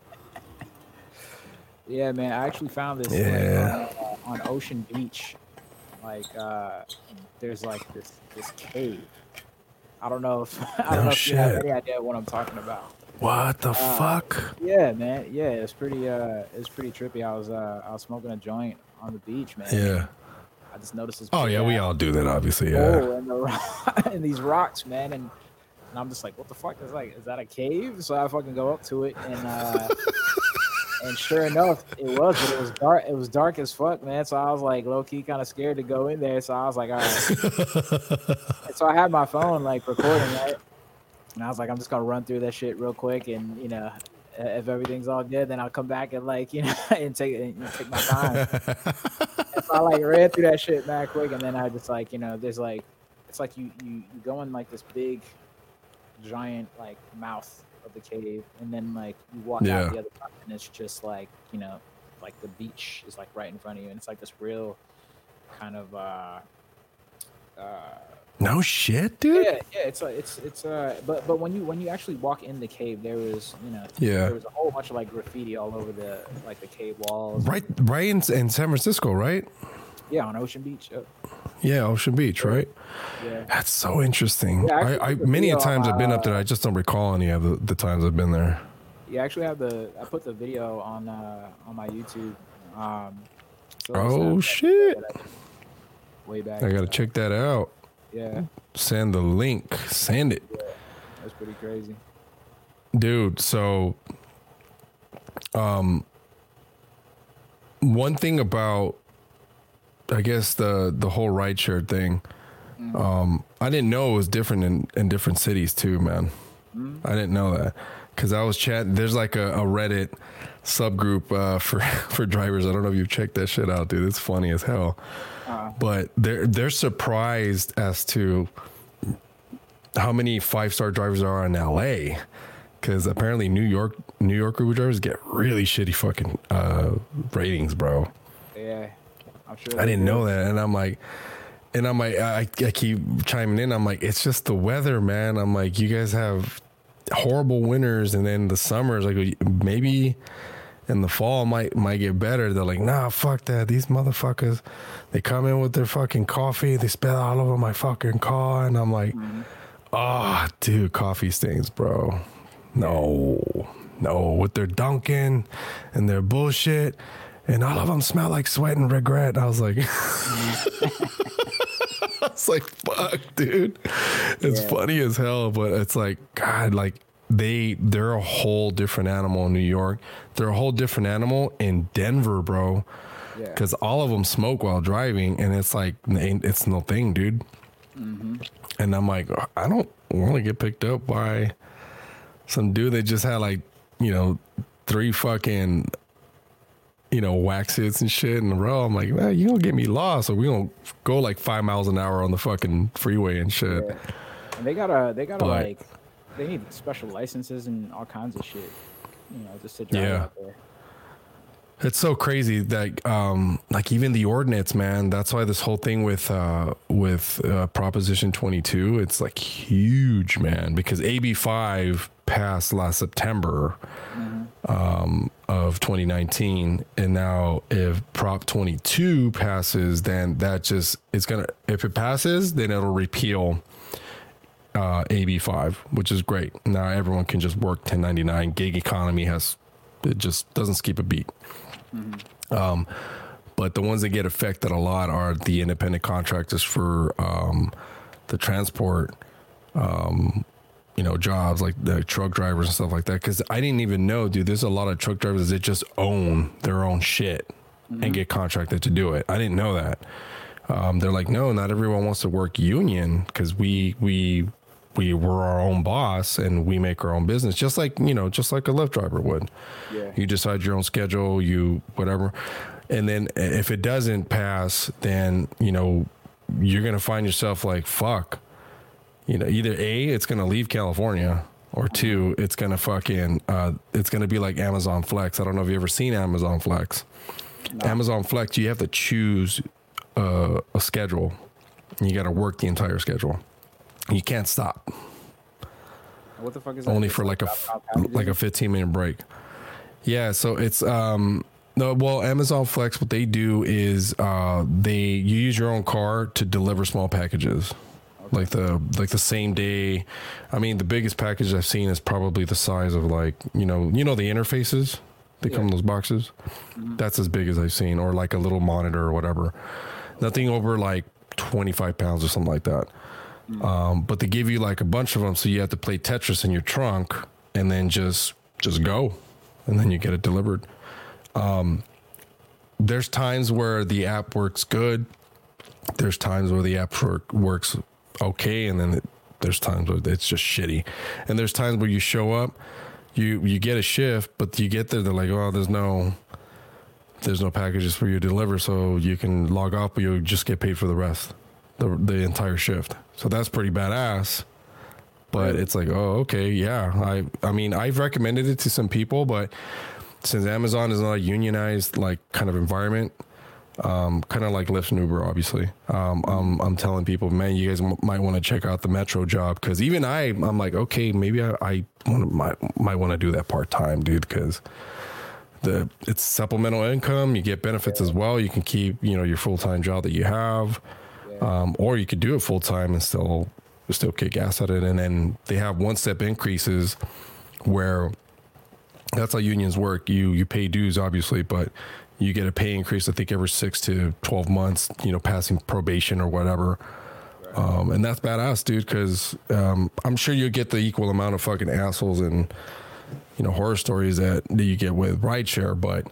Yeah, man. I actually found this yeah. like, on, uh, on Ocean Beach. Like, uh, there's like this this cave. I don't know if I don't no know if shit. you have any idea what I'm talking about. What the uh, fuck? Yeah, man. Yeah, it's pretty. Uh, it's pretty trippy. I was uh, I was smoking a joint on the beach, man. Yeah. I just noticed this. Oh yeah, we all do that, obviously. Yeah. Oh, and, the, and these rocks, man, and, and I'm just like, what the fuck? Is like, is that a cave? So I fucking go up to it, and uh, and sure enough, it was. But it was dark. It was dark as fuck, man. So I was like, low key, kind of scared to go in there. So I was like, all right. And so I had my phone like recording, right? And I was like, I'm just gonna run through that shit real quick, and you know, if everything's all good, then I'll come back and like, you know, and take and take my time. And so I like ran through that shit mad quick, and then I just like, you know, there's like, it's like you you, you go in like this big, giant like mouth of the cave, and then like you walk yeah. out the other side, and it's just like, you know, like the beach is like right in front of you, and it's like this real kind of uh uh. No shit, dude. Yeah, yeah, it's like it's it's uh, but but when you when you actually walk in the cave, there was you know yeah there was a whole bunch of like graffiti all over the like the cave walls. Right, right in, in San Francisco, right? Yeah, on Ocean Beach. Yep. Yeah, Ocean Beach, right? Yeah, that's so interesting. Yeah, I, I many a times uh, I've been up there. I just don't recall any of the, the times I've been there. Yeah, I actually have the I put the video on uh on my YouTube. Um, so oh shit! Way back. I gotta check that out. Yeah. Send the link. Send it. Yeah, that's pretty crazy. Dude, so um one thing about I guess the the whole rideshare thing, mm-hmm. um, I didn't know it was different in, in different cities too, man. Mm-hmm. I didn't know that. Cause I was chatting, there's like a, a Reddit subgroup uh, for for drivers. I don't know if you've checked that shit out, dude. It's funny as hell. Uh, but they're they're surprised as to how many five star drivers there are in L A. Because apparently New York New York Uber drivers get really shitty fucking uh, ratings, bro. Yeah, I'm sure. I didn't do. know that, and I'm like, and I'm like, I, I keep chiming in. I'm like, it's just the weather, man. I'm like, you guys have horrible winters, and then the summers, like maybe in the fall might might get better. They're like, nah, fuck that. These motherfuckers, they come in with their fucking coffee, they spill all over my fucking car, and I'm like, mm-hmm. oh, dude, coffee stains, bro. No, no, with their Dunkin' and their bullshit, and all of them smell like sweat and regret. I was like, I was like, fuck, dude. It's yeah. funny as hell, but it's like, God, like they, they're a whole different animal in New York. They're a whole different animal in Denver, bro. Because yeah. all of them smoke while driving, and it's like, it's no thing, dude. Mm-hmm. And I'm like, I don't want to get picked up by some dude that just had like, you know, three fucking, you know, wax hits and shit in a row. I'm like, man, you gonna get me lost, or we gonna go like five miles an hour on the fucking freeway and shit. Yeah. And they gotta, they gotta but, like, they need special licenses and all kinds of shit, you know, just to drive yeah. out there. It's so crazy that, um, like even the ordinance, man, that's why this whole thing with, uh, with, uh, Proposition twenty-two, it's like huge, man, because A B five passed last September, mm-hmm. um, of twenty nineteen. And now if Prop twenty-two passes, then that just, it's going to, if it passes, then it'll repeal, uh, A B five, which is great. Now everyone can just work ten ninety-nine. Gig economy has, it just doesn't skip a beat. Mm-hmm. Um, but the ones that get affected a lot are the independent contractors for um, the transport, um, you know, jobs like the truck drivers and stuff like that. Because I didn't even know, dude, there's a lot of truck drivers that just own their own shit mm-hmm. and get contracted to do it. I didn't know that. Um, they're like, no, not everyone wants to work union because we we we were our own boss and we make our own business, just like, you know, just like a Lyft driver would. Yeah. You decide your own schedule, you whatever. And then if it doesn't pass, then, you know, you're going to find yourself like, fuck, you know, either A, it's going to leave California, or two, it's going to fucking, uh, it's going to be like Amazon Flex. I don't know if you've ever seen Amazon Flex. No. Amazon Flex, you have to choose uh, a schedule. And you got to work the entire schedule. You can't stop. What the fuck is that? Only for like a like a fifteen minute break. Yeah, so it's um no well Amazon Flex, what they do is uh they you use your own car to deliver small packages. Okay. Like the like the same day. I mean, the biggest package I've seen is probably the size of like, you know, you know the interfaces? They yeah. come in those boxes. Mm-hmm. That's as big as I've seen, or like a little monitor or whatever. Nothing over like twenty-five pounds or something like that. Mm. Um, but they give you like a bunch of them, so you have to play Tetris in your trunk and then just just go, and then you get it delivered. Um, there's times where the app works good. There's times where the app work, works okay, and then it, there's times where it's just shitty. And there's times where you show up, you you get a shift, but you get there, they're like, oh, there's no there's no packages for you to deliver, so you can log off, but you'll just get paid for the rest. The, the entire shift. So that's pretty badass. But it's like, oh, okay, yeah. I I mean, I've recommended it to some people, but since Amazon is not a unionized like kind of environment, um, kind of like Lyft and Uber, obviously. Um, I'm I'm telling people, man, you guys m- might want to check out the Metro job, because even I, I'm like, okay, maybe I, I wanna, might might want to do that part time, dude, because the it's supplemental income. You get benefits as well. You can keep, you know, your full time job that you have. Um, or you could do it full time and still still kick ass at it. And then they have one step increases where that's how unions work. You you pay dues, obviously, but you get a pay increase, I think, every six to twelve months, you know, passing probation or whatever. Right. Um, and that's badass, dude, because um, I'm sure you'll get the equal amount of fucking assholes and, you know, horror stories that, that you get with rideshare. But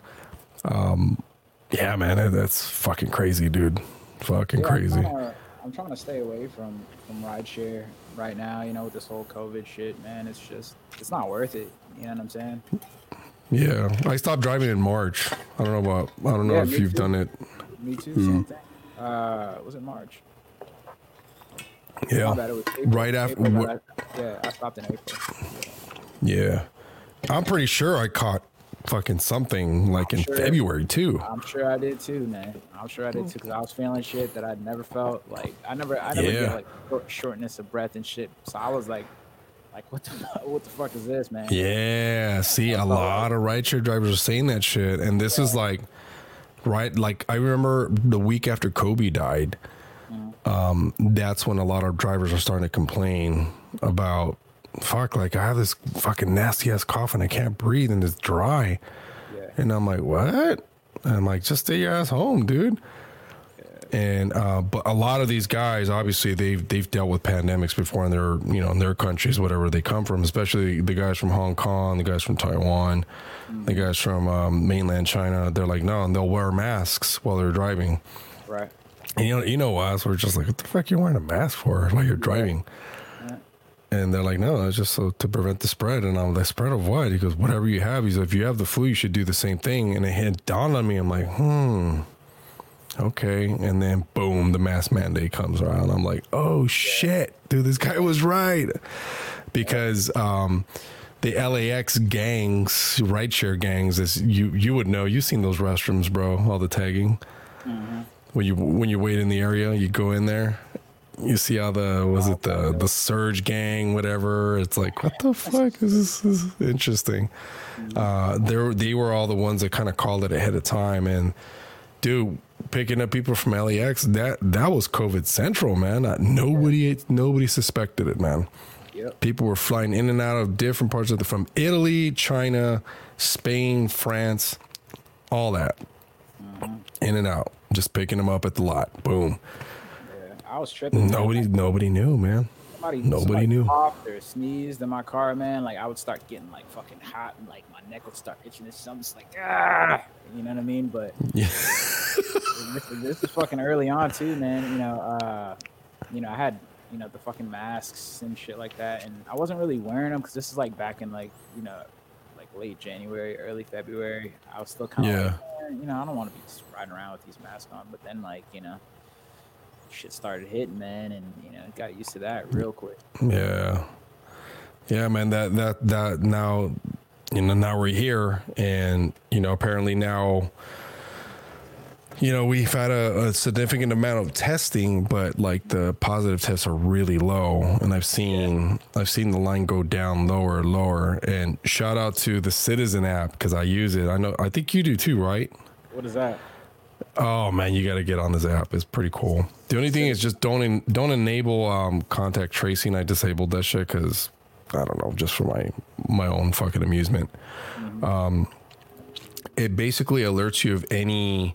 um, yeah, man, that's fucking crazy, dude. Fucking yeah, crazy. I'm trying, to, I'm trying to stay away from from rideshare right now, you know, with this whole COVID shit, man. It's just, it's not worth it. You know what I'm saying? Yeah, I stopped driving in March. I don't know about, I don't know yeah, if you've too. done it. Me too, mm. same thing. Uh, was it March? Yeah, it was April, right after. April, I, yeah, I stopped in April. Yeah, I'm pretty sure I caught fucking something like I'm in sure, February too. I'm sure I did too, man. I'm sure I did too, because I was feeling shit that I'd never felt. Like I never, I never yeah. get like short, shortness of breath and shit. So I was like, like what the, what the fuck is this, man? Yeah. See, a lot of rideshare drivers are saying that shit, and this yeah. is like, right? Like I remember the week after Kobe died. Mm-hmm. Um, that's when a lot of drivers are starting to complain about. Fuck, like I have this fucking nasty ass cough and I can't breathe and it's dry. Yeah. And I'm like, what? And I'm like, just stay your ass home, dude. Yeah. And uh, but a lot of these guys, obviously, they've they've dealt with pandemics before in their, you know, in their countries, whatever they come from, especially the guys from Hong Kong, the guys from Taiwan, mm-hmm. the guys from um, mainland China. They're like, no, and they'll wear masks while they're driving. Right. And you know, you know us, we're just like, what the fuck are you wearing a mask for while you're driving? Yeah. And they're like, no, it's just so to prevent the spread. And I'm like, spread of what? He goes, whatever you have. He's like, if you have the flu, you should do the same thing. And it had dawned on me. I'm like, hmm, okay. And then boom, the mask mandate comes around. I'm like, oh shit, dude, this guy was right. Because um, the L A X gangs, rideshare gangs, is you you would know. You've seen those restrooms, bro. All the tagging. Mm-hmm. When you when you wait in the area, you go in there. You see how the, was it the, the Surge gang, whatever. It's like, what the fuck is this? This is interesting. Uh, they they were all the ones that kind of called it ahead of time. And dude, picking up people from L A X, that, that was COVID central, man. Uh, nobody, nobody suspected it, man. Yep. People were flying in and out of different parts of the, from Italy, China, Spain, France, all that. Mm-hmm. In and out, just picking them up at the lot. Boom. I was tripping. Nobody, man. nobody knew, man. Somebody, nobody somebody knew. Coughed or sneezed in my car, man. Like I would start getting like fucking hot, and like my neck would start itching. And I'm just like, ah, you know what I mean? But yeah, this, this is fucking early on too, man. You know, uh, you know, I had you know, the fucking masks and shit like that. And I wasn't really wearing them because this is like back in like, you know, like late January, early February. I was still kind of yeah. like, eh, you know, I don't want to be just riding around with these masks on. But then like, you know, shit started hitting, man, and you know, got used to that real quick. Yeah. Yeah, man, that, that, that now, you know, now we're here, and, you know, apparently now, you know, we've had a, a significant amount of testing, but like the positive tests are really low. And I've seen, I've seen the line go down lower and lower. And shout out to the Citizen app, because I use it. I know, I think you do too, right? What is that? Oh man, you got to get on this app. It's pretty cool. The only thing is just don't, en- don't enable um, contact tracing. I disabled that shit because I don't know, just for my, my own fucking amusement. Mm-hmm. Um, it basically alerts you of any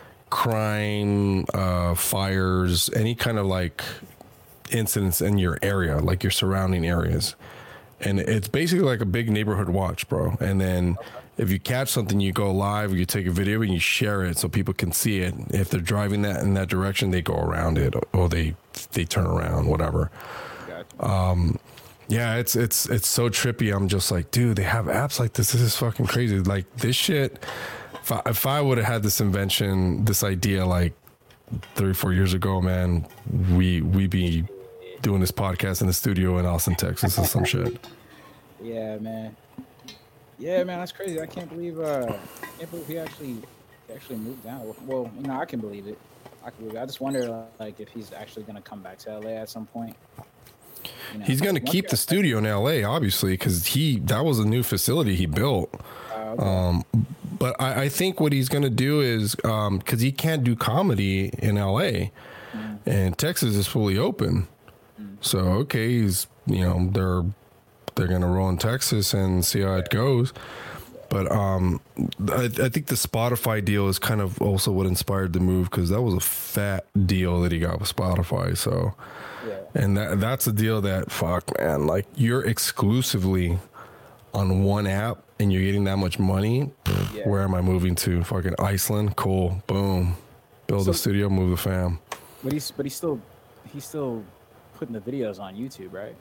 crime, uh, fires, any kind of like incidents in your area, like your surrounding areas. And it's basically like a big neighborhood watch, bro. And then if you catch something, you go live, or you take a video and you share it so people can see it. If they're driving that in that direction, they go around it, or they, they turn around, whatever. Gotcha. Um, yeah, it's, it's, it's so trippy. I'm just like, dude, they have apps like this. This is fucking crazy. Like this shit. If I, if I would have had this invention, this idea like three, four years ago, man, we we be doing this podcast in the studio in Austin, Texas, or some shit. Yeah, man. Yeah, man, that's crazy. I can't believe. Uh, I can't believe he actually he actually moved down. Well, you know, I can believe it. I can believe it. I just wonder, like, if he's actually gonna come back to L A at some point. You know, he's gonna keep the studio in L A, obviously, because he that was a new facility he built. Uh, okay. Um. But I, I think what he's going to do is, um, because he can't do comedy in L A, mm. and Texas is fully open. Mm. So, okay, he's, you know, they're they're going to roll in Texas and see how it goes. But um, I, I think the Spotify deal is kind of also what inspired the move, because that was a fat deal that he got with Spotify. So, yeah. And that that's a deal that, fuck, man, like you're exclusively on one app and you're getting that much money. Yeah. Where am I moving to? Fucking Iceland. Cool. Boom. Build so, a studio, move the fam. But he's but he's still he's still putting the videos on YouTube, right?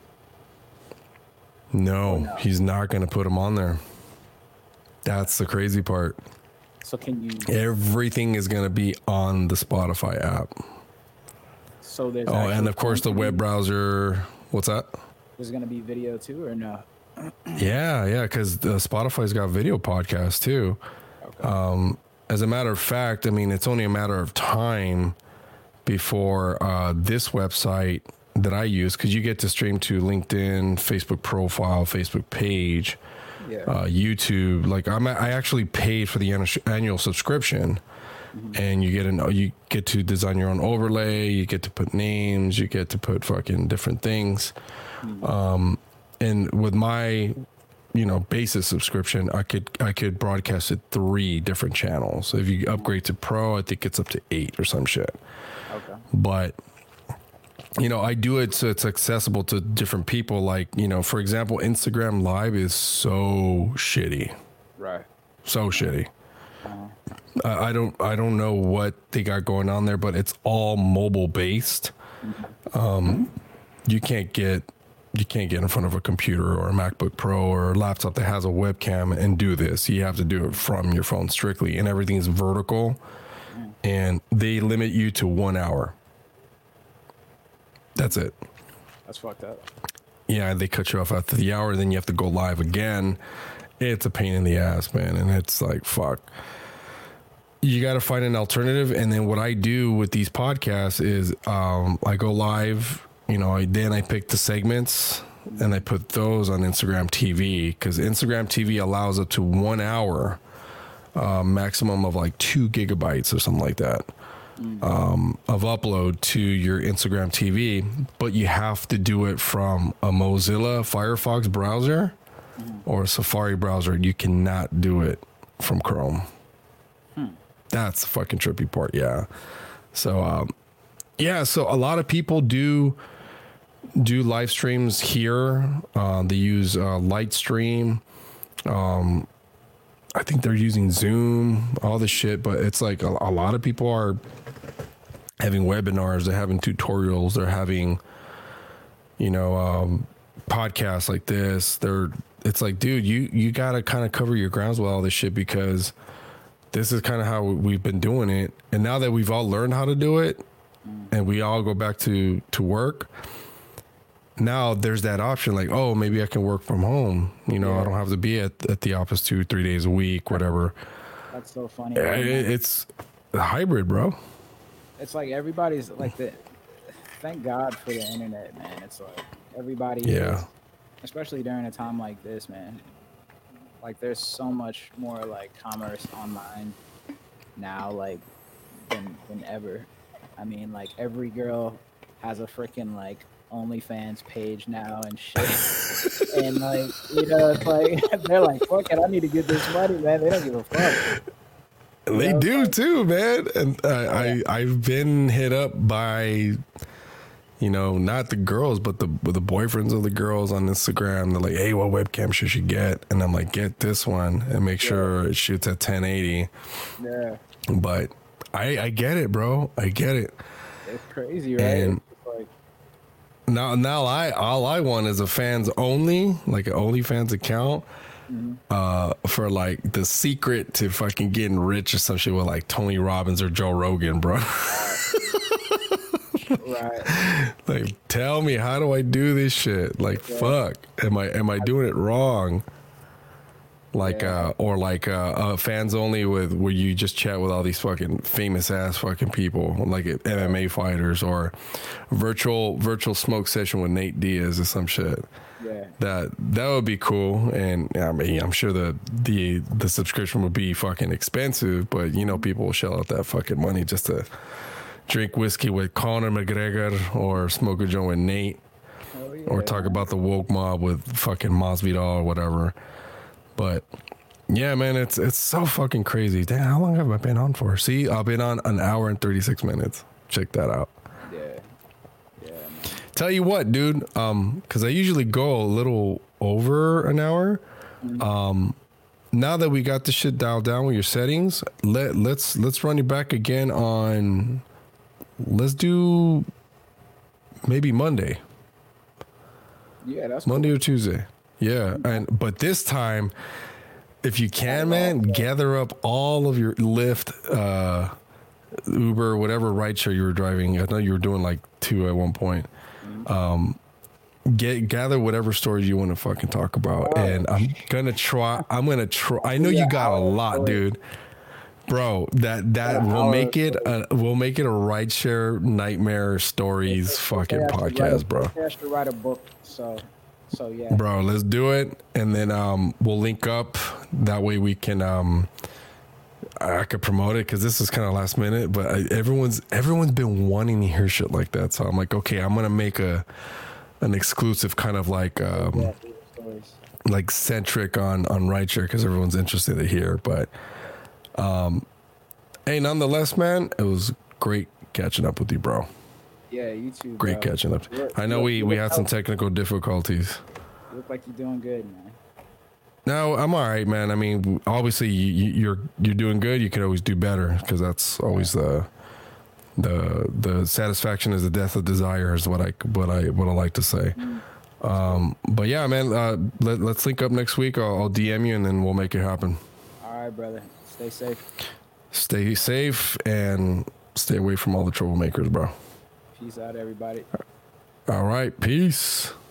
No, no. He's not going to put them on there. That's the crazy part. So can you? Everything is going to be on the Spotify app. So there's. Oh, and of course the web browser. What's that? There's going to be video too, or no? Yeah, yeah, because uh, Spotify's got video podcasts too. Okay. Um, as a matter of fact, I mean, it's only a matter of time before uh, this website that I use, because you get to stream to LinkedIn, Facebook profile, Facebook page, yeah. uh, YouTube. Like I'm, I actually paid for the annual subscription, mm-hmm. and you get an, you get to design your own overlay. You get to put names. You get to put fucking different things. Mm-hmm. Um, And with my, you know, basic subscription, I could I could broadcast it three different channels. If you upgrade to Pro, I think it's up to eight or some shit. Okay. But, you know, I do it so it's accessible to different people. Like, you know, for example, Instagram Live is so shitty. Right. So shitty. Uh-huh. I, I don't I don't know what they got going on there, but it's all mobile based. Mm-hmm. Um, you can't get. You can't get in front of a computer or a MacBook Pro or a laptop that has a webcam and do this. You have to do it from your phone strictly, and everything's vertical, and they limit you to one hour. That's it. That's fucked up. Yeah, they cut you off after the hour, then you have to go live again. It's a pain in the ass, man, and it's like, fuck. You got to find an alternative, and then what I do with these podcasts is um, I go live. You know, I, then I pick the segments and I put those on Instagram T V, because Instagram T V allows up to one hour, uh, maximum of like two gigabytes or something like that, mm. um, of upload to your Instagram T V. But you have to do it from a Mozilla Firefox browser mm. or a Safari browser. You cannot do it from Chrome. Hmm. That's the fucking trippy part. Yeah. So, um, yeah. So a lot of people do. do live streams here. Uh, they use uh, Lightstream. Um, I think they're using Zoom, all this shit. But it's like a, a lot of people are having webinars. They're having tutorials. They're having you know, um, podcasts like this. They're, it's like, dude, you, you got to kind of cover your grounds with all this shit because this is kind of how we've been doing it. And now that we've all learned how to do it and we all go back to, to work, now there's that option like, oh, maybe I can work from home. You know, yeah. I don't have to be at, at the office two, three days a week, whatever. That's so funny. Yeah, it, it's a hybrid, bro. It's like everybody's like the, thank God for the internet, man. It's like everybody yeah. is, especially during a time like this, man. Like there's so much more like commerce online now, like than, than ever. I mean, like every girl has a freaking like OnlyFans page now and shit. And like, you know, it's like they're like, fuck it, I need to get this money, man. They don't give a fuck. You they know, do like, too, man. And uh, yeah. I I've been hit up by, you know, not the girls, but the the boyfriends of the girls on Instagram. They're like, hey, what webcam should she get? And I'm like, get this one and make yeah. sure it shoots at ten eighty. Yeah. But I I get it, bro. I get it. It's crazy, right? And Now, now I all I want is a fans only, like an OnlyFans account, mm-hmm. uh, for like the secret to fucking getting rich or some shit with like Tony Robbins or Joe Rogan, bro. Right. Like, tell me, how do I do this shit? Like, yeah. fuck, am I am I doing it wrong? Like, yeah. uh, or like uh, uh, fans only with where you just chat with all these fucking famous ass fucking people, like M M A fighters, or virtual virtual smoke session with Nate Diaz or some shit. Yeah, that that would be cool. And I mean, I'm sure the the the subscription would be fucking expensive, but you know, people will shell out that fucking money just to drink whiskey with Conor McGregor or smoke a joint with Nate, oh, yeah. or talk about the woke mob with fucking Masvidal or whatever. But yeah, man, it's it's so fucking crazy. Damn, how long have I been on for? See, I've been on an hour and thirty-six minutes. Check that out. Yeah. Yeah, man. Tell you what, dude, um, because I usually go a little over an hour. Mm-hmm. Um, now that we got this shit dialed down with your settings, let let's let's run you back again on. Let's do maybe Monday. Yeah, that's Monday cool. or Tuesday. Yeah, and but this time, if you can, man, gather up all of your Lyft, uh, Uber, whatever rideshare you were driving. I know you were doing like two at one point. Um, get gather whatever stories you want to fucking talk about, and I'm gonna try. I'm gonna try. I know you got a lot, dude. Bro, that that will make it a, we'll make it a rideshare nightmare stories fucking podcast, bro. I have to write a book, so. So yeah, bro, let's do it, and then um, we'll link up. That way we can um, I could promote it because this is kind of last minute, but I, everyone's everyone's been wanting to hear shit like that. So I'm like, okay, I'm gonna make a an exclusive kind of like um, yeah, like centric on on rideshare because everyone's interested to hear. But um, hey, nonetheless, man, it was great catching up with you, bro. Yeah, you too. Great bro. catching up. Look, I know look, we, we had some technical difficulties. You look like you're doing good, man. No, I'm all right, man. I mean, obviously you, you're you're doing good. You can always do better because that's always the the the satisfaction is the death of desire is what I what I what I like to say. Mm. Um, but yeah, man, uh, let, let's link up next week. I'll, I'll D M you and then we'll make it happen. All right, brother. Stay safe. Stay safe and stay away from all the troublemakers, bro. Peace out, everybody. All right. Peace.